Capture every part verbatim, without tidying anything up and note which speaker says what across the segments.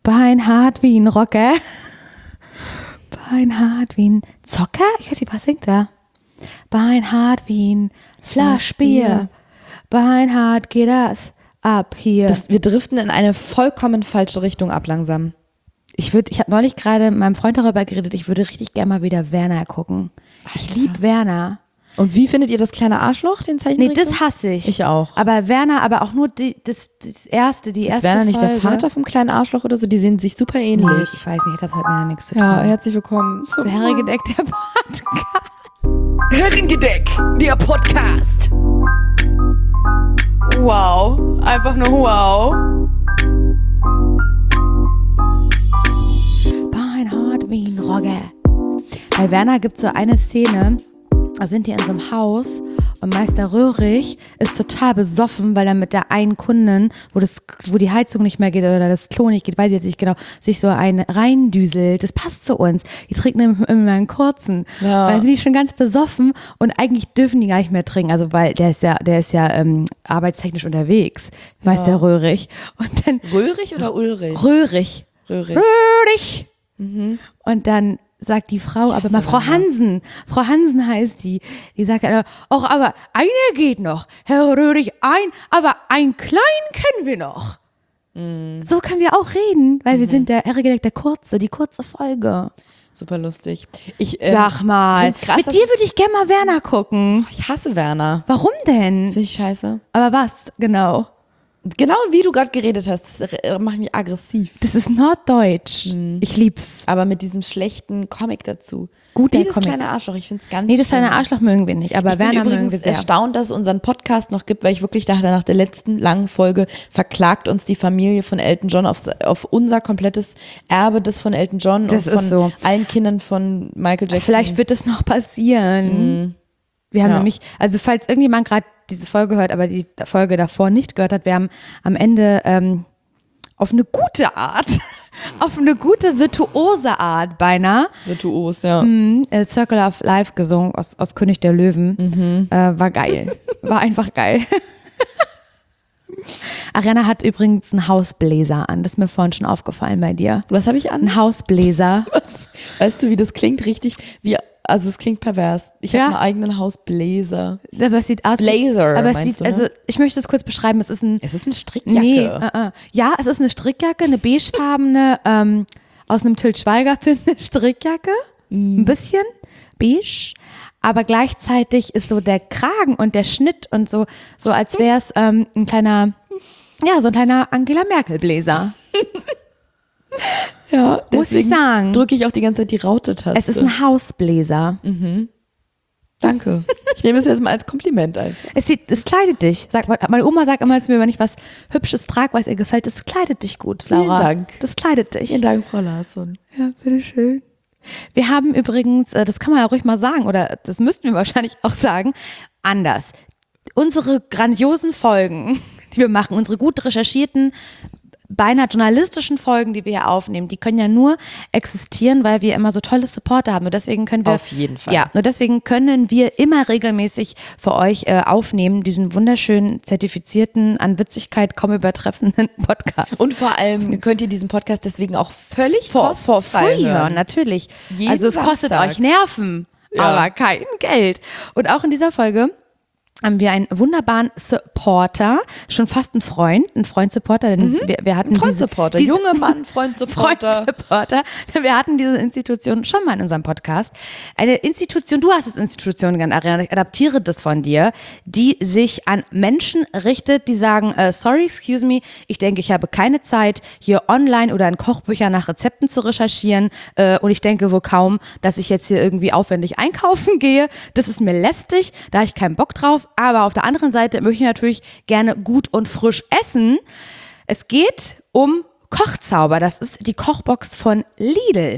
Speaker 1: Beinhart wie ein Rocker. Beinhart wie ein Zocker? Ich weiß nicht, was singt da? Beinhart wie ein Flaschbier. Beinhart geht das ab hier.
Speaker 2: Das, wir driften in eine vollkommen falsche Richtung ab langsam.
Speaker 1: Ich würde, ich habe neulich gerade mit meinem Freund darüber geredet, ich würde richtig gerne mal wieder Werner gucken. Ich liebe Werner.
Speaker 2: Und wie findet ihr das kleine Arschloch, den Zeichentrick?
Speaker 1: Nee, das hasse ich.
Speaker 2: Ich auch.
Speaker 1: Aber Werner, aber auch nur die, das, das erste, die erste
Speaker 2: Ist Werner nicht
Speaker 1: Folge.
Speaker 2: der Vater vom kleinen Arschloch oder so? Die sehen sich super ähnlich.
Speaker 1: Nee, ich weiß nicht, das hat mir ja nichts zu tun.
Speaker 2: Ja, herzlich willkommen
Speaker 1: zu Herrengedeck, der Podcast.
Speaker 2: Herrengedeck, der Podcast.
Speaker 1: Wow, einfach nur wow. Beinhart wie ein Rogge. Bei Werner gibt es so eine Szene, da sind die in so einem Haus und Meister Röhrig ist total besoffen, weil er mit der einen Kundin, wo, das, wo die Heizung nicht mehr geht oder das Klo nicht geht, weiß ich jetzt nicht genau, sich so ein reindüselt. Das passt zu uns. Die trinken immer, immer einen kurzen.
Speaker 2: Ja.
Speaker 1: Weil sind die schon ganz besoffen und eigentlich dürfen die gar nicht mehr trinken. Also weil der ist ja, der ist ja ähm, arbeitstechnisch unterwegs, Meister ja. Röhrig. Und dann
Speaker 2: Röhrig oder Ulrich?
Speaker 1: Röhrig.
Speaker 2: Röhrig.
Speaker 1: Röhrig.
Speaker 2: Mhm.
Speaker 1: Und dann sagt die Frau, aber mal Frau Hansen, Frau Hansen heißt die, die sagt, ach, aber einer geht noch, Herr Röhrig, ein, aber einen kleinen kennen wir noch. Mm. So können wir auch reden, weil mhm. wir sind der Herrengedeck, der kurze, die kurze Folge.
Speaker 2: Super lustig. Ich, ähm,
Speaker 1: Sag mal, krass, mit dir würde ich gerne mal Werner gucken.
Speaker 2: Ich hasse Werner.
Speaker 1: Warum denn?
Speaker 2: Finde ich scheiße.
Speaker 1: Aber was, genau?
Speaker 2: Genau wie du gerade geredet hast, das macht mich aggressiv.
Speaker 1: Das ist norddeutsch. Hm. Ich lieb's.
Speaker 2: Aber mit diesem schlechten Comic dazu.
Speaker 1: Guter
Speaker 2: Wie das
Speaker 1: Comic.
Speaker 2: kleine Arschloch, ich finde es ganz
Speaker 1: Nee, das
Speaker 2: schlimm.
Speaker 1: kleine Arschloch mögen wir nicht, aber
Speaker 2: ich
Speaker 1: Werner
Speaker 2: bin
Speaker 1: mögen wir sehr.
Speaker 2: Ich bin erstaunt, dass es unseren Podcast noch gibt, weil ich wirklich dachte, nach der letzten langen Folge verklagt uns die Familie von Elton John auf, auf unser komplettes Erbe, das von Elton John
Speaker 1: das
Speaker 2: und von
Speaker 1: ist so.
Speaker 2: allen Kindern von Michael Jackson.
Speaker 1: Vielleicht wird das noch passieren. Mhm. Wir haben ja. nämlich, also falls irgendjemand gerade diese Folge hört, aber die Folge davor nicht gehört hat, wir haben am Ende ähm, auf eine gute Art, auf eine gute, virtuose Art beinahe.
Speaker 2: Virtuos, ja.
Speaker 1: Mh, äh, Circle of Life gesungen aus, aus König der Löwen.
Speaker 2: Mhm.
Speaker 1: Äh, war geil. War einfach geil. Ariana hat übrigens einen Hausbläser an. Das ist mir vorhin schon aufgefallen bei dir.
Speaker 2: Was habe ich an?
Speaker 1: Ein Hausbläser.
Speaker 2: Was? Weißt du, wie das klingt? Richtig, wie, also es klingt pervers. Ich
Speaker 1: ja.
Speaker 2: habe einen eigenen Hausbläser.
Speaker 1: Aber es sieht aus
Speaker 2: Blazer,
Speaker 1: aber es
Speaker 2: meinst
Speaker 1: sieht,
Speaker 2: du, ne?
Speaker 1: also ich möchte es kurz beschreiben. Es ist ein,
Speaker 2: es ist eine Strickjacke.
Speaker 1: Nee, uh, uh. Ja, es ist eine Strickjacke, eine beigefarbene, ähm, aus einem Til Schweiger-Film, eine Strickjacke. Mm. Ein bisschen beige. Aber gleichzeitig ist so der Kragen und der Schnitt und so, so als wäre es ähm, ein kleiner, ja, so ein kleiner Angela Merkel-Bläser.
Speaker 2: Ja,
Speaker 1: muss ich sagen.
Speaker 2: Drücke ich auch die ganze Zeit die Raute-Taste.
Speaker 1: Es ist ein Hausbläser.
Speaker 2: Mhm. Danke. Ich nehme es jetzt mal als Kompliment ein.
Speaker 1: Es, sieht, es kleidet dich. Sag, meine Oma sagt immer zu mir, wenn ich was Hübsches trage, was ihr gefällt, das kleidet dich gut, Laura.
Speaker 2: Vielen Dank.
Speaker 1: Das kleidet dich.
Speaker 2: Vielen Dank, Frau Larsson.
Speaker 1: Ja, bitteschön. Wir haben übrigens, das kann man ja ruhig mal sagen, oder das müssten wir wahrscheinlich auch sagen, anders. Unsere grandiosen Folgen, die wir machen, unsere gut recherchierten, beinahe journalistischen Folgen, die wir hier aufnehmen, die können ja nur existieren, weil wir immer so tolle Supporter haben. Nur deswegen können wir,
Speaker 2: auf jeden Fall.
Speaker 1: Ja, nur deswegen können wir immer regelmäßig für euch äh, aufnehmen, diesen wunderschönen, zertifizierten, an Witzigkeit kaum übertreffenden Podcast.
Speaker 2: Und vor allem könnt ihr diesen Podcast deswegen auch völlig
Speaker 1: vor, vor
Speaker 2: frei
Speaker 1: free
Speaker 2: hören.
Speaker 1: hören, natürlich.
Speaker 2: Jeden
Speaker 1: also es kostet
Speaker 2: Samstag.
Speaker 1: euch Nerven,
Speaker 2: Ja.
Speaker 1: aber kein Geld. Und auch in dieser Folge haben wir einen wunderbaren Supporter, schon fast ein Freund, ein Freund-Supporter, denn
Speaker 2: Mhm.
Speaker 1: wir, wir hatten
Speaker 2: ein Freund-Supporter,
Speaker 1: diese,
Speaker 2: junge Mann, Freund-Supporter.
Speaker 1: Freund-Supporter. Wir hatten diese Institution schon mal in unserem Podcast. Eine Institution, du hast es Institution genannt, Ariana, ich adaptiere das von dir, die sich an Menschen richtet, die sagen, äh, sorry, excuse me, ich denke, ich habe keine Zeit, hier online oder in Kochbüchern nach Rezepten zu recherchieren äh, und ich denke wohl kaum, dass ich jetzt hier irgendwie aufwendig einkaufen gehe. Das ist mir lästig, da habe ich keinen Bock drauf. Aber auf der anderen Seite möchte ich natürlich gerne gut und frisch essen. Es geht um Kochzauber. Das ist die Kochbox von Lidl.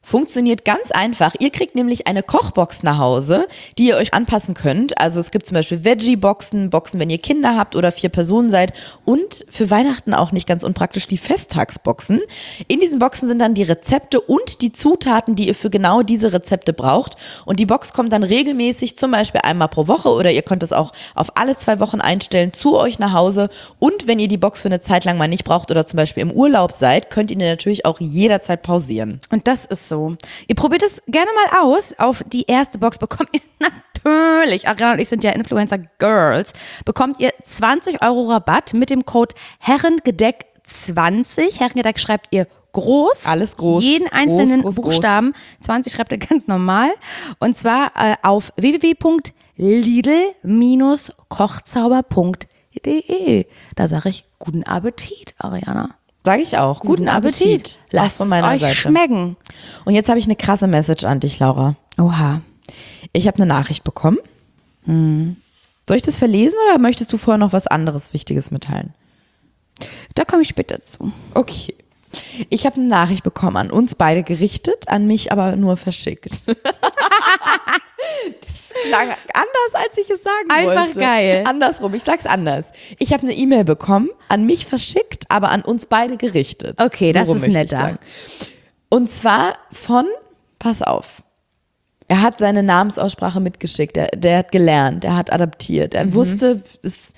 Speaker 2: Funktioniert ganz einfach. Ihr kriegt nämlich eine Kochbox nach Hause, die ihr euch anpassen könnt. Also es gibt zum Beispiel Veggie-Boxen, Boxen, wenn ihr Kinder habt oder vier Personen seid. Und für Weihnachten auch nicht ganz unpraktisch die Festtagsboxen. In diesen Boxen sind dann die Rezepte und die Zutaten, die ihr für genau diese Rezepte braucht. Und die Box kommt dann regelmäßig, zum Beispiel einmal pro Woche oder ihr könnt es auch auf alle zwei Wochen einstellen, zu euch nach Hause. Und wenn ihr die Box für eine Zeit lang mal nicht braucht oder zum Beispiel im Urlaub seid, könnt ihr natürlich auch jederzeit pausieren.
Speaker 1: Und das ist so. Ihr probiert es gerne mal aus. Auf die erste Box bekommt ihr natürlich, Ariana und ich sind ja Influencer-Girls, bekommt ihr zwanzig Euro Rabatt mit dem Code Herrengedeck zwanzig. Herrengedeck schreibt ihr groß.
Speaker 2: Alles groß.
Speaker 1: Jeden einzelnen
Speaker 2: groß, groß,
Speaker 1: Buchstaben.
Speaker 2: Groß.
Speaker 1: zwanzig schreibt ihr ganz normal. Und zwar äh, auf w w w punkt lidl Bindestrich kochzauber punkt de. Da sage ich guten Appetit, Ariana.
Speaker 2: Sage ich auch. Guten, Guten Appetit. Appetit.
Speaker 1: Lasst von meiner es euch Seite. Schmecken.
Speaker 2: Und jetzt habe ich eine krasse Message an dich, Laura.
Speaker 1: Oha.
Speaker 2: Ich habe eine Nachricht bekommen.
Speaker 1: Hm.
Speaker 2: Soll ich das verlesen oder möchtest du vorher noch was anderes Wichtiges mitteilen?
Speaker 1: Da komme ich später zu.
Speaker 2: Okay. Ich habe eine Nachricht bekommen, an uns beide gerichtet, an mich aber nur verschickt. Das klang anders, als ich es sagen
Speaker 1: Einfach
Speaker 2: wollte.
Speaker 1: Einfach geil.
Speaker 2: Andersrum, ich sag's anders. Ich habe eine E-Mail bekommen, an mich verschickt, aber an uns beide gerichtet.
Speaker 1: Okay, so das ist netter.
Speaker 2: Und zwar von, pass auf, er hat seine Namensaussprache mitgeschickt, der, der hat gelernt, der hat adaptiert, er mhm. wusste, es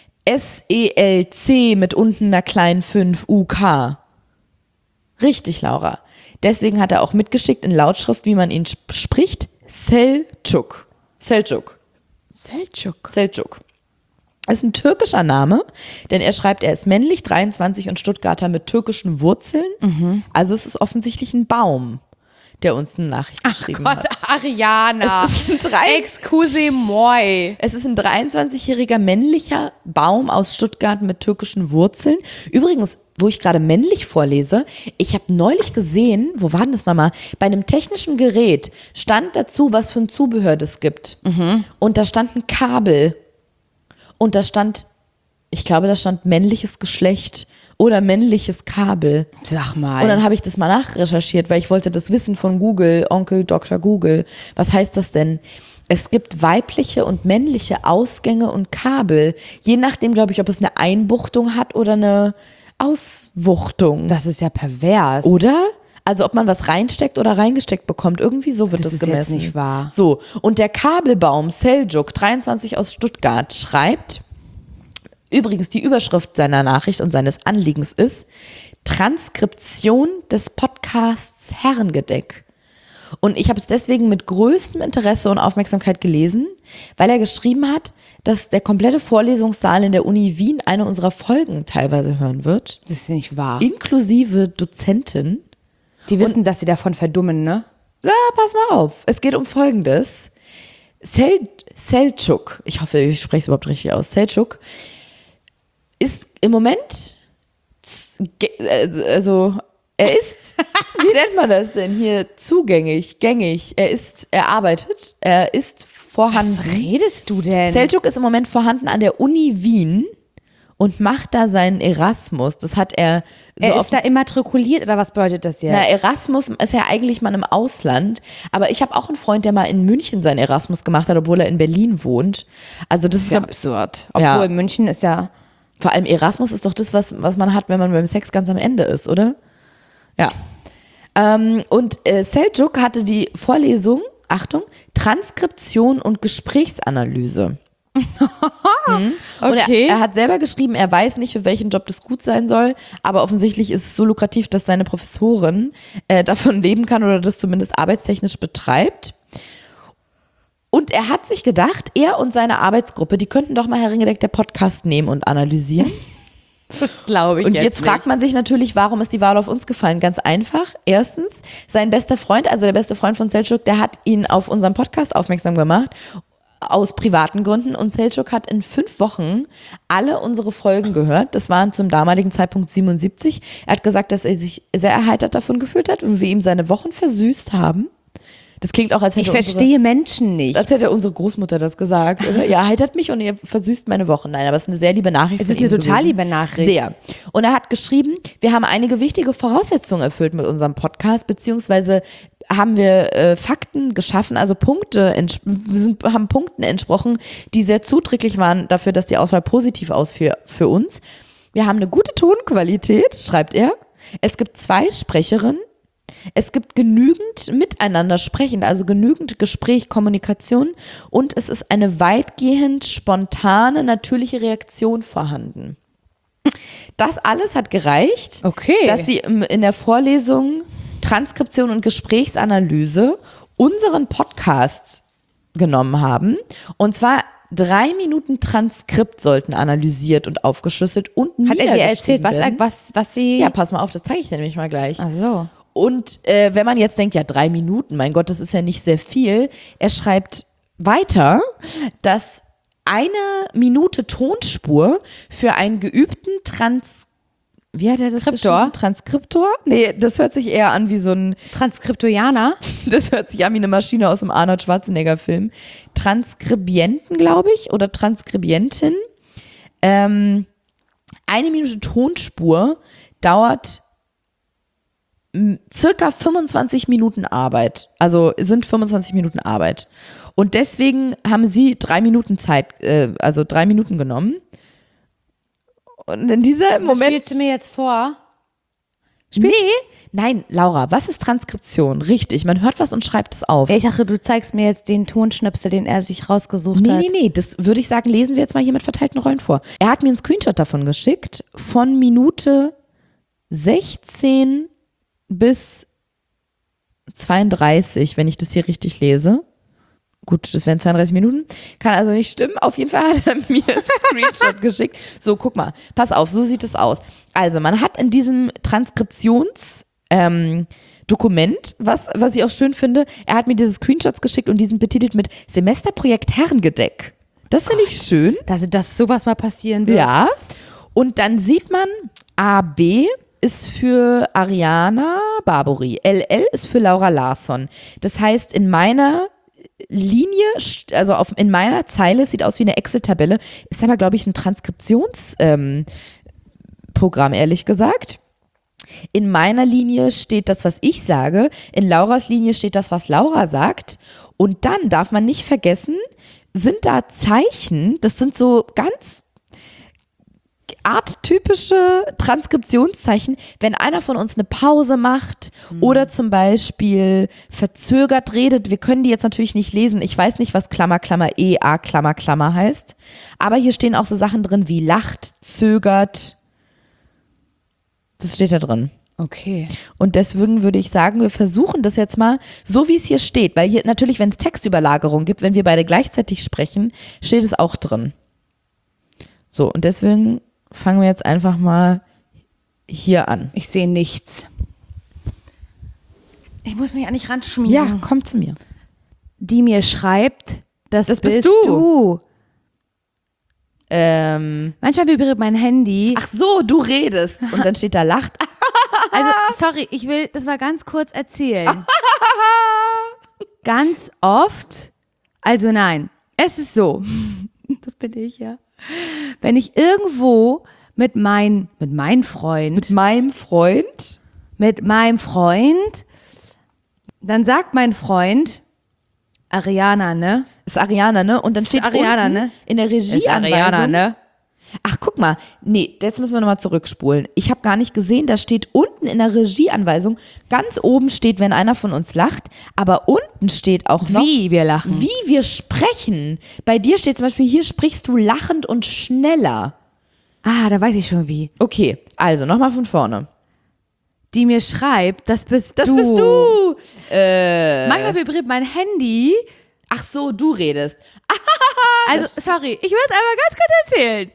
Speaker 2: S E L C mit unten einer kleinen fünf U K. Richtig, Laura. Deswegen hat er auch mitgeschickt in Lautschrift, wie man ihn sp- spricht. Selçuk. Selçuk.
Speaker 1: Selçuk.
Speaker 2: Selçuk. Das ist ein türkischer Name, denn er schreibt, er ist männlich, dreiundzwanzig und Stuttgarter mit türkischen Wurzeln.
Speaker 1: Mhm.
Speaker 2: Also es ist offensichtlich ein Baum, der uns eine Nachricht
Speaker 1: Ach
Speaker 2: geschrieben
Speaker 1: Gott,
Speaker 2: hat.
Speaker 1: Ariana.
Speaker 2: Es ist ein drei-
Speaker 1: Excuse moi.
Speaker 2: Es ist ein dreiundzwanzigjähriger männlicher Baum aus Stuttgart mit türkischen Wurzeln. Übrigens, wo ich gerade männlich vorlese, ich habe neulich gesehen, wo war denn das nochmal? Bei einem technischen Gerät stand dazu, was für ein Zubehör das gibt.
Speaker 1: Mhm.
Speaker 2: Und da stand ein Kabel. Und da stand, ich glaube, da stand männliches Geschlecht oder männliches Kabel.
Speaker 1: Sag mal.
Speaker 2: Und dann habe ich das mal nachrecherchiert, weil ich wollte das wissen von Google, Onkel Doktor Google. Was heißt das denn? Es gibt weibliche und männliche Ausgänge und Kabel. Je nachdem, glaube ich, ob es eine Einbuchtung hat oder eine Auswuchtung.
Speaker 1: Das ist ja pervers.
Speaker 2: Oder? Also ob man was reinsteckt oder reingesteckt bekommt. Irgendwie so wird das, das gemessen.
Speaker 1: Das ist jetzt nicht wahr.
Speaker 2: So, und der Kabelbaum Selçuk, dreiundzwanzig aus Stuttgart, schreibt, übrigens die Überschrift seiner Nachricht und seines Anliegens ist Transkription des Podcasts Herrengedeck. Und ich habe es deswegen mit größtem Interesse und Aufmerksamkeit gelesen, weil er geschrieben hat, dass der komplette Vorlesungssaal in der Uni Wien eine unserer Folgen teilweise hören wird.
Speaker 1: Das ist nicht wahr.
Speaker 2: Inklusive Dozentin.
Speaker 1: Die wissen, und, dass sie davon verdummen, ne?
Speaker 2: Ja, pass mal auf. Es geht um Folgendes. Sel- Selçuk, ich hoffe, ich spreche es überhaupt richtig aus, Selçuk ist im Moment, also er ist, wie nennt man das denn hier, zugängig, gängig, er ist, er arbeitet, er ist vorhanden.
Speaker 1: Was redest du denn?
Speaker 2: Selçuk ist im Moment vorhanden an der Uni Wien und macht da seinen Erasmus. Das hat er so
Speaker 1: Er
Speaker 2: auf,
Speaker 1: ist da immatrikuliert oder was bedeutet das jetzt?
Speaker 2: Na, Erasmus ist ja eigentlich mal im Ausland, aber ich habe auch einen Freund, der mal in München seinen Erasmus gemacht hat, obwohl er in Berlin wohnt. Also das,
Speaker 1: das ist
Speaker 2: ja
Speaker 1: absurd. Obwohl
Speaker 2: ja.
Speaker 1: München ist ja...
Speaker 2: Vor allem Erasmus ist doch das, was, was man hat, wenn man beim Sex ganz am Ende ist, oder? Ja. Ähm, und äh, Selçuk hatte die Vorlesung, Achtung, Transkription und Gesprächsanalyse. hm. Und
Speaker 1: Okay.
Speaker 2: er, er hat selber geschrieben, er weiß nicht, für welchen Job das gut sein soll, aber offensichtlich ist es so lukrativ, dass seine Professorin äh, davon leben kann oder das zumindest arbeitstechnisch betreibt. Und er hat sich gedacht, er und seine Arbeitsgruppe, die könnten doch mal Herrengedeck der Podcast nehmen und analysieren.
Speaker 1: Das glaube ich
Speaker 2: Und
Speaker 1: jetzt,
Speaker 2: jetzt
Speaker 1: nicht.
Speaker 2: fragt man sich natürlich, warum ist die Wahl auf uns gefallen? Ganz einfach. Erstens, sein bester Freund, also der beste Freund von Selçuk, der hat ihn auf unseren Podcast aufmerksam gemacht, aus privaten Gründen. Und Selçuk hat in fünf Wochen alle unsere Folgen gehört. Das waren zum damaligen Zeitpunkt siebenundsiebzig. Er hat gesagt, dass er sich sehr erheitert davon gefühlt hat und wir ihm seine Wochen versüßt haben. Das klingt auch, als hätte
Speaker 1: Ich verstehe
Speaker 2: unsere,
Speaker 1: Menschen nicht.
Speaker 2: als hätte unsere Großmutter das gesagt. Oder? Ihr erheitert mich und ihr versüßt meine Wochen. Nein, aber es ist eine sehr liebe Nachricht.
Speaker 1: Es ist
Speaker 2: von
Speaker 1: eine
Speaker 2: ihm
Speaker 1: total
Speaker 2: gewesen.
Speaker 1: liebe Nachricht.
Speaker 2: Sehr. Und er hat geschrieben, wir haben einige wichtige Voraussetzungen erfüllt mit unserem Podcast, beziehungsweise haben wir äh, Fakten geschaffen, also Punkte, ents- wir sind, haben Punkten entsprochen, die sehr zuträglich waren dafür, dass die Auswahl positiv ausfiel für uns. Wir haben eine gute Tonqualität, schreibt er. Es gibt zwei Sprecherinnen. Es gibt genügend miteinander sprechen, also genügend Gespräch, Kommunikation und es ist eine weitgehend spontane, natürliche Reaktion vorhanden. Das alles hat gereicht,
Speaker 1: Okay.
Speaker 2: dass sie im- in der Vorlesung Transkription und Gesprächsanalyse unseren Podcast genommen haben. Und zwar drei Minuten Transkript sollten analysiert und aufgeschlüsselt und
Speaker 1: Hat er dir
Speaker 2: niedergeschrieben
Speaker 1: erzählt, was, er,
Speaker 2: werden.
Speaker 1: was, was sie...
Speaker 2: Ja, pass mal auf, das zeige ich dir nämlich mal gleich.
Speaker 1: Ach so.
Speaker 2: Und äh, wenn man jetzt denkt, ja, drei Minuten, mein Gott, das ist ja nicht sehr viel. Er schreibt weiter, dass eine Minute Tonspur für einen geübten Trans... Wie hat er das
Speaker 1: Skriptor?
Speaker 2: geschrieben? Transkriptor? Nee, das hört sich eher an wie so ein...
Speaker 1: Transkriptoianer?
Speaker 2: Das hört sich an wie eine Maschine aus einem Arnold Schwarzenegger-Film. Transkribienten, glaube ich, oder Transkribientin. Ähm, eine Minute Tonspur dauert m, circa fünfundzwanzig Minuten Arbeit. Also sind fünfundzwanzig Minuten Arbeit. Und deswegen haben sie drei Minuten Zeit, äh, also drei Minuten genommen. Und in diesem
Speaker 1: Das
Speaker 2: Moment...
Speaker 1: spielst du mir jetzt vor?
Speaker 2: Nee, nein, Laura, was ist Transkription? Richtig, man hört was und schreibt es auf.
Speaker 1: Ich dachte, du zeigst mir jetzt den Tonschnipsel, den er sich rausgesucht
Speaker 2: Nee,
Speaker 1: hat.
Speaker 2: nee, nee, das würde ich sagen, lesen wir jetzt mal hier mit verteilten Rollen vor. Er hat mir einen Screenshot davon geschickt, von Minute sechzehn bis zweiunddreißig, wenn ich das hier richtig lese. Gut, das wären zweiunddreißig Minuten. Kann also nicht stimmen. Auf jeden Fall hat er mir einen Screenshot geschickt. So, guck mal, pass auf, so sieht es aus. Also, man hat in diesem Transkriptions- ähm, Dokument, was, was ich auch schön finde, er hat mir diese Screenshots geschickt und die sind betitelt mit Semesterprojekt Herrengedeck. Das finde ich schön.
Speaker 1: Dass, dass sowas mal passieren wird.
Speaker 2: Ja. Und dann sieht man, A B ist für Ariana Barbori, L L ist für Laura Larsson. Das heißt, in meiner Linie, also auf, in meiner Zeile, sieht aus wie eine Excel-Tabelle, ist aber, glaube ich, ein Transkriptionsprogramm, ähm, ehrlich gesagt. In meiner Linie steht das, was ich sage. In Lauras Linie steht das, was Laura sagt. Und dann darf man nicht vergessen, sind da Zeichen, das sind so ganz arttypische Transkriptionszeichen, wenn einer von uns eine Pause macht mhm. oder zum Beispiel verzögert redet. Wir können die jetzt natürlich nicht lesen. Ich weiß nicht, was Klammer, Klammer, E, A, Klammer, Klammer heißt. Aber hier stehen auch so Sachen drin wie lacht, zögert. Das steht da drin.
Speaker 1: Okay.
Speaker 2: Und deswegen würde ich sagen, wir versuchen das jetzt mal so, wie es hier steht. Weil hier natürlich, wenn es Textüberlagerung gibt, wenn wir beide gleichzeitig sprechen, steht es auch drin. So, und deswegen fangen wir jetzt einfach mal hier an.
Speaker 1: Ich sehe nichts. Ich muss mich eigentlich ranschmieren.
Speaker 2: Ja, komm zu mir.
Speaker 1: Die mir schreibt, das,
Speaker 2: Das
Speaker 1: bist
Speaker 2: bist du.
Speaker 1: du.
Speaker 2: Ähm,
Speaker 1: Manchmal vibriert mein Handy.
Speaker 2: ach so, du redest. Und dann steht da lacht.
Speaker 1: Also, sorry, ich will das mal ganz kurz erzählen. Ganz oft, also nein, es ist so, das bin ich ja, wenn ich irgendwo mit, mein, mit meinem Freund,
Speaker 2: Mit meinem Freund.
Speaker 1: mit meinem Freund, dann sagt mein Freund, Ariana, ne?
Speaker 2: Ist Ariana, ne? Und dann
Speaker 1: Ist
Speaker 2: steht
Speaker 1: Ariana,
Speaker 2: unten
Speaker 1: ne?
Speaker 2: in der
Speaker 1: Ist
Speaker 2: Regieanweisung.
Speaker 1: Ariana, ne?
Speaker 2: Ach, guck mal. Nee, jetzt müssen wir nochmal zurückspulen. Ich habe gar nicht gesehen, da steht unten in der Regieanweisung, ganz oben steht, wenn einer von uns lacht, aber unten steht auch noch,
Speaker 1: Wie wir lachen.
Speaker 2: wie wir sprechen. Bei dir steht zum Beispiel, hier sprichst du lachend und schneller.
Speaker 1: Ah, da weiß ich schon wie.
Speaker 2: Okay, also nochmal von vorne.
Speaker 1: Die mir schreibt, das bist
Speaker 2: Das
Speaker 1: du.
Speaker 2: bist du. Äh,
Speaker 1: Manchmal vibriert mein Handy.
Speaker 2: ach so, du redest.
Speaker 1: Also, sorry, ich will es einmal ganz kurz erzählen.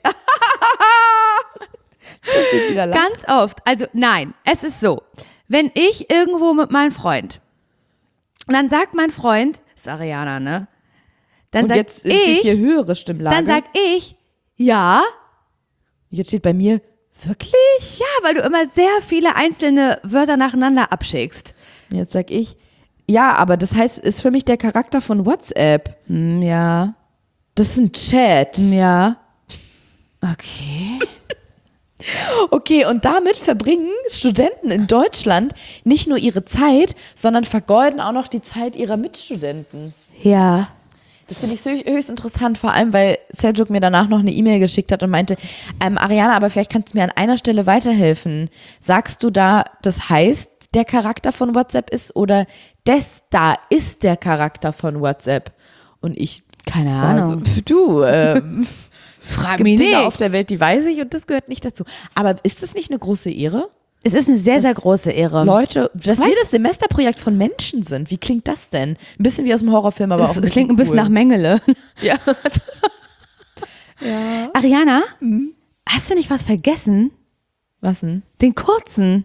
Speaker 2: Da steht wieder lachen.
Speaker 1: Ganz oft. Also, nein, es ist so. Wenn ich irgendwo mit meinem Freund, und dann sagt mein Freund, das ist Ariana, ne? Dann
Speaker 2: Und
Speaker 1: sag
Speaker 2: jetzt steht
Speaker 1: ich,
Speaker 2: hier höhere Stimmlage.
Speaker 1: dann sag ich, ja,
Speaker 2: Jetzt steht bei mir, wirklich?
Speaker 1: ja, weil du immer sehr viele einzelne Wörter nacheinander abschickst.
Speaker 2: Jetzt sag ich, ja, aber das heißt, ist für mich der Charakter von WhatsApp.
Speaker 1: Hm, ja,
Speaker 2: Das ist ein Chat.
Speaker 1: ja. Okay.
Speaker 2: Okay, und damit verbringen Studenten in Deutschland nicht nur ihre Zeit, sondern vergeuden auch noch die Zeit ihrer Mitstudenten.
Speaker 1: Ja.
Speaker 2: Das finde ich höchst, höchst interessant, vor allem, weil Seljuk mir danach noch eine E-Mail geschickt hat und meinte, ähm, Ariana, aber vielleicht kannst du mir an einer Stelle weiterhelfen. Sagst du da, das heißt, der Charakter von WhatsApp ist oder das da ist der Charakter von WhatsApp? Und ich,
Speaker 1: Keine
Speaker 2: war
Speaker 1: Ahnung.
Speaker 2: so, du, ähm,
Speaker 1: Frag
Speaker 2: es gibt
Speaker 1: mich
Speaker 2: Dinge
Speaker 1: nicht.
Speaker 2: auf der Welt, die weiß ich und das gehört nicht dazu. Aber ist das nicht eine große Ehre?
Speaker 1: Es ist eine sehr, sehr große Ehre.
Speaker 2: Leute, dass
Speaker 1: Weißt-
Speaker 2: wir das Semesterprojekt von Menschen sind. Wie klingt das denn? Ein bisschen wie aus dem Horrorfilm, aber
Speaker 1: Es,
Speaker 2: auch ein
Speaker 1: es klingt ein bisschen
Speaker 2: cool.
Speaker 1: nach Mengele.
Speaker 2: Ja.
Speaker 1: Ariana, hast du nicht was vergessen?
Speaker 2: Was denn?
Speaker 1: Den kurzen.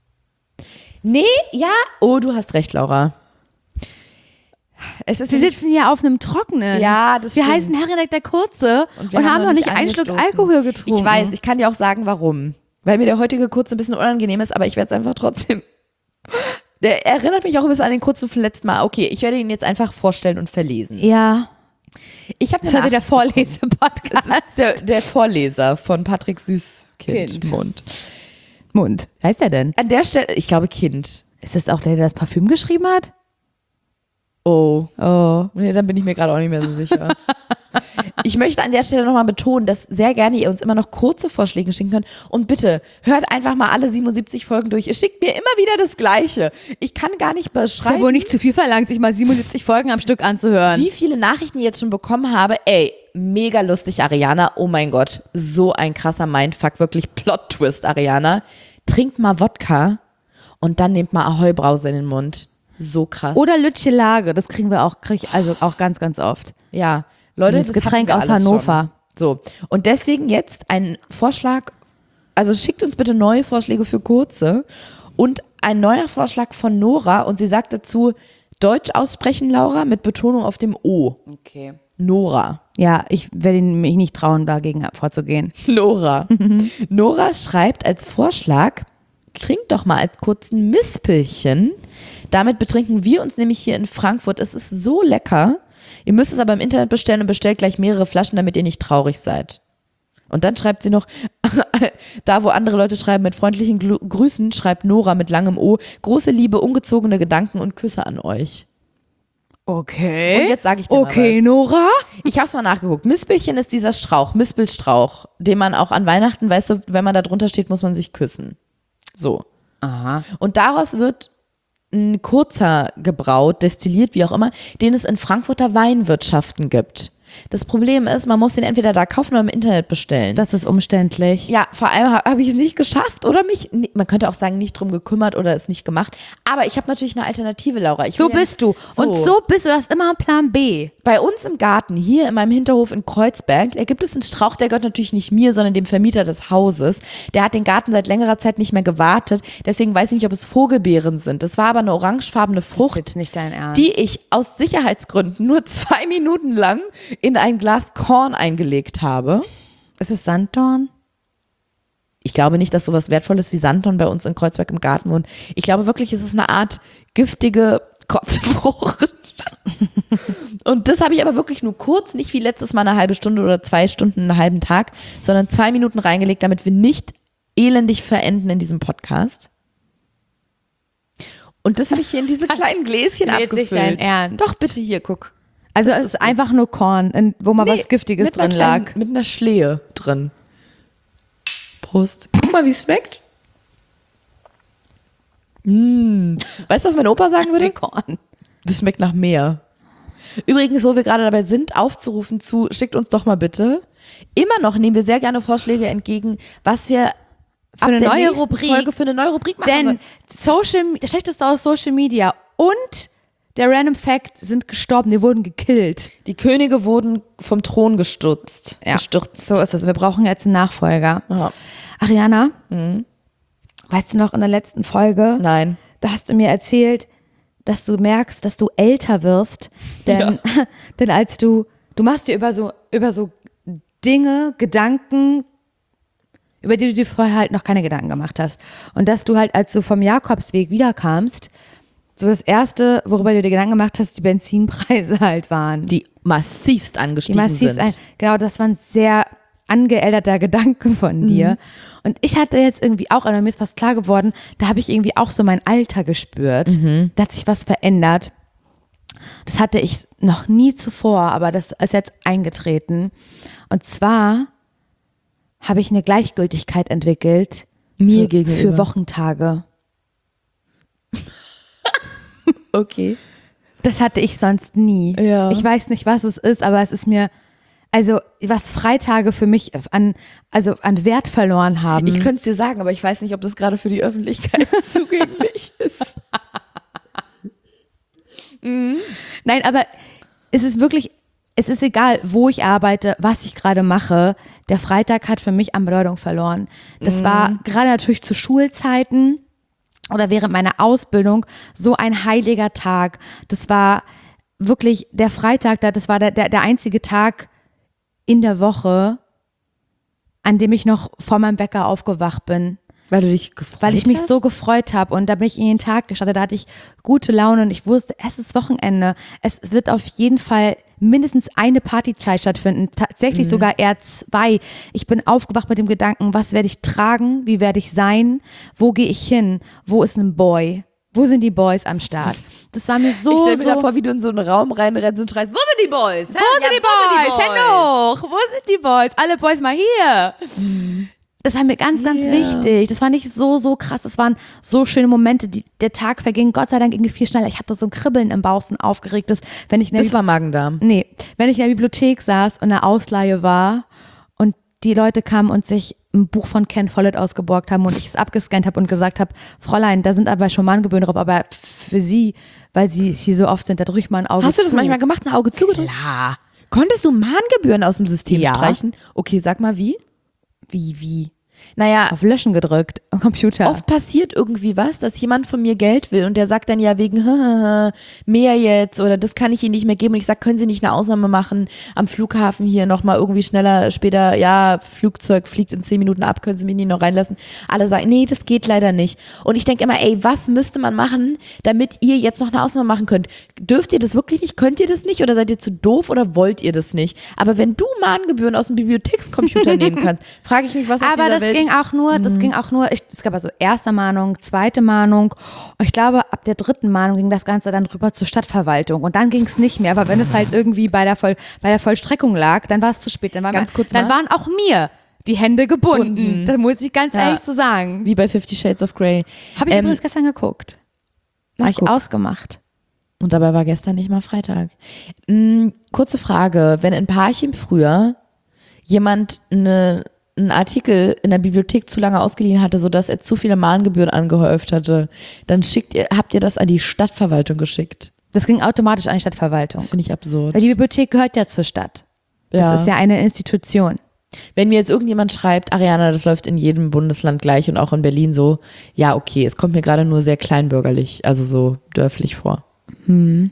Speaker 2: Nee, ja. Oh, du hast recht, Laura. Es ist
Speaker 1: Wir
Speaker 2: nämlich-
Speaker 1: sitzen hier auf einem Trockenen.
Speaker 2: Ja, das
Speaker 1: Wir
Speaker 2: stimmt.
Speaker 1: heißen Herrendeck der Kurze und,
Speaker 2: wir
Speaker 1: haben noch nicht einen Schluck
Speaker 2: angestoßen.
Speaker 1: Alkohol getrunken.
Speaker 2: Ich weiß, ich kann dir auch sagen, warum. Weil mir der heutige Kurz ein bisschen unangenehm ist, aber ich werde es einfach trotzdem. Der erinnert mich auch ein bisschen an den Kurzen vom letzten Mal. Okay, ich werde ihn jetzt einfach vorstellen und verlesen.
Speaker 1: Ja,
Speaker 2: Ich habe
Speaker 1: das ist heute der Vorlese-Podcast.
Speaker 2: der, der Vorleser von Patrick Süßkind
Speaker 1: Kind.
Speaker 2: Mund.
Speaker 1: Mund. Wer ist der denn?
Speaker 2: An der Stelle, ich glaube Kind.
Speaker 1: Ist das auch der, der das Parfüm geschrieben hat?
Speaker 2: Oh.
Speaker 1: Oh.
Speaker 2: Nee, dann bin ich mir gerade auch nicht mehr so sicher. Ich möchte an der Stelle nochmal betonen, dass sehr gerne ihr uns immer noch kurze Vorschläge schicken könnt. Und bitte, hört einfach mal alle siebenundsiebzig Folgen durch. Ihr schickt mir immer wieder das Gleiche. Ich kann gar nicht
Speaker 1: Ist ja
Speaker 2: beschreiben,
Speaker 1: wohl nicht zu viel verlangt, sich mal siebenundsiebzig Folgen am Stück anzuhören.
Speaker 2: wie viele Nachrichten ich jetzt schon bekommen habe. Ey, mega lustig, Ariana. Oh mein Gott, so ein krasser Mindfuck. Wirklich Plot-Twist, Ariana. Trinkt mal Wodka und dann nehmt mal Ahoi-Brause in den Mund. So krass.
Speaker 1: Oder Lütche Lage, das kriegen wir auch, krieg ich also auch ganz, ganz oft.
Speaker 2: Ja, Leute,
Speaker 1: Dieses
Speaker 2: das
Speaker 1: Getränk
Speaker 2: hatten wir
Speaker 1: aus
Speaker 2: alles
Speaker 1: Hannover.
Speaker 2: Schon. So, und deswegen jetzt ein Vorschlag, also schickt uns bitte neue Vorschläge für kurze und ein neuer Vorschlag von Nora und sie sagt dazu, Deutsch aussprechen, Laura, mit Betonung auf dem O.
Speaker 1: Okay.
Speaker 2: Nora.
Speaker 1: Ja, ich werde mich nicht trauen, dagegen vorzugehen.
Speaker 2: Nora. Nora schreibt als Vorschlag, trinkt doch mal als kurzen Mispelchen. Damit betrinken wir uns nämlich hier in Frankfurt. Es ist so lecker. Ihr müsst es aber im Internet bestellen und bestellt gleich mehrere Flaschen, damit ihr nicht traurig seid. Und dann schreibt sie noch, da wo andere Leute schreiben mit freundlichen Glu- Grüßen, schreibt Nora mit langem O, große Liebe, ungezogene Gedanken und Küsse an euch.
Speaker 1: Okay.
Speaker 2: Und jetzt sage ich dir
Speaker 1: Okay,
Speaker 2: mal was.
Speaker 1: Nora.
Speaker 2: Ich habe es mal nachgeguckt. Mispelchen ist dieser Strauch, Mispelstrauch, den man auch an Weihnachten, weißt du, wenn man da drunter steht, muss man sich küssen. So.
Speaker 1: Aha.
Speaker 2: Und daraus wird ein kurzer gebraut, destilliert, wie auch immer, den es in Frankfurter Weinwirtschaften gibt. Das Problem ist, man muss den entweder da kaufen oder im Internet bestellen.
Speaker 1: Das ist umständlich.
Speaker 2: Ja, vor allem habe hab ich es nicht geschafft oder mich, man könnte auch sagen, nicht drum gekümmert oder es nicht gemacht. Aber ich habe natürlich eine Alternative, Laura. Ich
Speaker 1: So
Speaker 2: will ja
Speaker 1: bist du.
Speaker 2: nicht-
Speaker 1: Und so bist du, das ist immer ein Plan B.
Speaker 2: Bei uns im Garten, hier in meinem Hinterhof in Kreuzberg, da gibt es einen Strauch, der gehört natürlich nicht mir, sondern dem Vermieter des Hauses. Der hat den Garten seit längerer Zeit nicht mehr gewartet. Deswegen weiß ich nicht, ob es Vogelbeeren sind. Das war aber eine orangefarbene
Speaker 1: Das ist
Speaker 2: Frucht,
Speaker 1: jetzt nicht dein Ernst.
Speaker 2: die ich aus Sicherheitsgründen nur zwei Minuten lang in ein Glas Korn eingelegt habe.
Speaker 1: ist es Sanddorn?
Speaker 2: Ich glaube nicht, dass sowas Wertvolles wie Sanddorn bei uns in Kreuzberg im Garten wohnt. Ich glaube wirklich, es ist eine Art giftige Kotzfrucht. Und das habe ich aber wirklich nur kurz, nicht wie letztes Mal eine halbe Stunde oder zwei Stunden, einen halben Tag, sondern zwei Minuten reingelegt, damit wir nicht elendig verenden in diesem Podcast. Und das habe ich hier in diese kleinen Gläschen
Speaker 1: ist jetzt nicht dein
Speaker 2: abgefüllt.
Speaker 1: Ernst.
Speaker 2: Doch, bitte hier, guck.
Speaker 1: Also es ist einfach nur Korn, in- wo mal
Speaker 2: Nee,
Speaker 1: was Giftiges
Speaker 2: mit einer
Speaker 1: drin
Speaker 2: kleinen-
Speaker 1: lag.
Speaker 2: Mit einer Schlehe drin. Prost. Guck mal, wie es schmeckt. Mm. Weißt du, was mein Opa sagen würde?
Speaker 1: Korn.
Speaker 2: Das schmeckt nach Meer. Übrigens, wo wir gerade dabei sind, aufzurufen zu, schickt uns doch mal bitte. Immer noch nehmen wir sehr gerne Vorschläge entgegen, was wir
Speaker 1: Für
Speaker 2: ab
Speaker 1: eine
Speaker 2: der
Speaker 1: neue
Speaker 2: nächsten
Speaker 1: Rubrik.
Speaker 2: Folge für eine neue Rubrik machen
Speaker 1: Denn
Speaker 2: sollen.
Speaker 1: Social, das Schlechteste aus Social Media und der Random Fact sind gestorben, die wurden gekillt.
Speaker 2: Die Könige wurden vom Thron gestürzt. gestürzt.
Speaker 1: So ist es. Wir brauchen jetzt einen Nachfolger.
Speaker 2: Ja.
Speaker 1: Ariana, weißt du noch in der letzten Folge,
Speaker 2: Nein.
Speaker 1: da hast du mir erzählt, dass du merkst, dass du älter wirst, denn, denn als du, du machst dir über so, über so Dinge, Gedanken, über die du dir vorher halt noch keine Gedanken gemacht hast. Und dass du halt, als du vom Jakobsweg wiederkamst, so das Erste, worüber du dir Gedanken gemacht hast, die Benzinpreise halt waren.
Speaker 2: Die massivst
Speaker 1: Die
Speaker 2: angestiegen
Speaker 1: massiv
Speaker 2: sind.
Speaker 1: ein, genau, das waren sehr angeälterter Gedanke von dir. Mhm. Und ich hatte jetzt irgendwie auch, aber mir ist fast klar geworden, da habe ich irgendwie auch so mein Alter gespürt. Mhm. Da hat sich was verändert. Das hatte ich noch nie zuvor, aber das ist jetzt eingetreten. Und zwar habe ich eine Gleichgültigkeit entwickelt
Speaker 2: mir
Speaker 1: für,
Speaker 2: gegenüber.
Speaker 1: Für Wochentage.
Speaker 2: Okay.
Speaker 1: Das hatte ich sonst nie.
Speaker 2: Ja.
Speaker 1: Ich weiß nicht, was es ist, aber es ist mir, also was Freitage für mich an, also an Wert verloren haben.
Speaker 2: Ich könnte es dir sagen, aber ich weiß nicht, ob das gerade für die Öffentlichkeit zugänglich ist.
Speaker 1: Mhm. Nein, aber es ist wirklich, es ist egal, wo ich arbeite, was ich gerade mache. Der Freitag hat für mich an Bedeutung verloren. Das mhm. war gerade natürlich zu Schulzeiten oder während meiner Ausbildung so ein heiliger Tag. Das war wirklich der Freitag, das war der, der, der einzige Tag in der Woche, an dem ich noch vor meinem Bäcker aufgewacht bin.
Speaker 2: Weil du dich gefreut hast?
Speaker 1: Weil ich mich
Speaker 2: hast?
Speaker 1: so gefreut habe und da bin ich in den Tag gestartet, da hatte ich gute Laune und ich wusste, es ist Wochenende. Es wird auf jeden Fall mindestens eine Partyzeit stattfinden, tatsächlich mhm. sogar eher zwei. Ich bin aufgewacht mit dem Gedanken, was werde ich tragen, wie werde ich sein, wo gehe ich hin, wo ist ein Boy? Wo sind die Boys am Start? Das war mir so,
Speaker 2: Ich stelle mir
Speaker 1: so
Speaker 2: da vor, wie du in so einen Raum reinrennst und schreist, wo sind die Boys?
Speaker 1: Wo sind ja, die Boys? Hände hoch! Wo sind die Boys? Alle Boys mal hier! Mhm. Das war mir ganz, ganz yeah. wichtig. Das war nicht so, so krass. Das waren so schöne Momente. Die, der Tag verging Gott sei Dank irgendwie viel schneller. Ich hatte so ein Kribbeln im Bauch, so ein aufgeregtes. Wenn ich in der
Speaker 2: das Bi- war Magen-Darm.
Speaker 1: Nee, wenn ich in der Bibliothek saß und eine Ausleihe war und die Leute kamen und sich ein Buch von Ken Follett ausgeborgt haben und ich es abgescannt habe und gesagt habe, Fräulein, da sind aber schon Mahngebühren drauf, aber für Sie, weil Sie hier so oft sind, da drücke ich mal ein Auge zu.
Speaker 2: Hast du das manchmal gemacht, ein Auge zugedrückt?
Speaker 1: Klar.
Speaker 2: Konntest du Mahngebühren aus dem System
Speaker 1: ja.
Speaker 2: streichen? Okay, sag mal wie?
Speaker 1: Wie, wie?
Speaker 2: Naja,
Speaker 1: auf Löschen gedrückt am Computer.
Speaker 2: Oft passiert irgendwie was, dass jemand von mir Geld will und der sagt dann ja wegen mehr jetzt oder das kann ich Ihnen nicht mehr geben und ich sage, können Sie nicht eine Ausnahme machen am Flughafen hier nochmal irgendwie schneller, später, ja, Flugzeug fliegt in zehn Minuten ab, können Sie mich nicht noch reinlassen? Alle sagen, nee, das geht leider nicht. Und ich denke immer, ey, was müsste man machen, damit ihr jetzt noch eine Ausnahme machen könnt? Dürft ihr das wirklich nicht? Könnt ihr das nicht? Oder seid ihr zu doof oder wollt ihr das nicht? Aber wenn du Mahngebühren aus dem Bibliothekscomputer nehmen kannst, frage ich mich, was auf
Speaker 1: Aber
Speaker 2: dieser
Speaker 1: das
Speaker 2: Welt...
Speaker 1: ging auch nur, das mhm. ging auch nur, ich, es gab also erste Mahnung, zweite Mahnung und ich glaube, ab der dritten Mahnung ging das Ganze dann rüber zur Stadtverwaltung und dann ging es nicht mehr, aber wenn es halt irgendwie bei der, Voll, bei der Vollstreckung lag, dann war es zu spät. Dann, war
Speaker 2: ganz
Speaker 1: mal,
Speaker 2: kurz
Speaker 1: dann
Speaker 2: mal.
Speaker 1: waren auch mir die Hände gebunden. gebunden. Das muss ich ganz ja. ehrlich so sagen.
Speaker 2: Wie bei Fifty Shades of Grey.
Speaker 1: Habe ich ähm, übrigens gestern geguckt. War ich ausgemacht.
Speaker 2: Und dabei war gestern nicht mal Freitag. Hm, kurze Frage, wenn in Parchim früher jemand eine einen Artikel in der Bibliothek zu lange ausgeliehen hatte, sodass er zu viele Mahngebühren angehäuft hatte, dann schickt ihr, habt ihr das an die Stadtverwaltung geschickt.
Speaker 1: Das ging automatisch an die Stadtverwaltung.
Speaker 2: Das finde ich absurd.
Speaker 1: Weil die Bibliothek gehört ja zur Stadt.
Speaker 2: Ja.
Speaker 1: Das ist ja eine Institution.
Speaker 2: Wenn mir jetzt irgendjemand schreibt, Ariana, das läuft in jedem Bundesland gleich und auch in Berlin so, ja, okay, es kommt mir gerade nur sehr kleinbürgerlich, also so dörflich vor.
Speaker 1: Hm.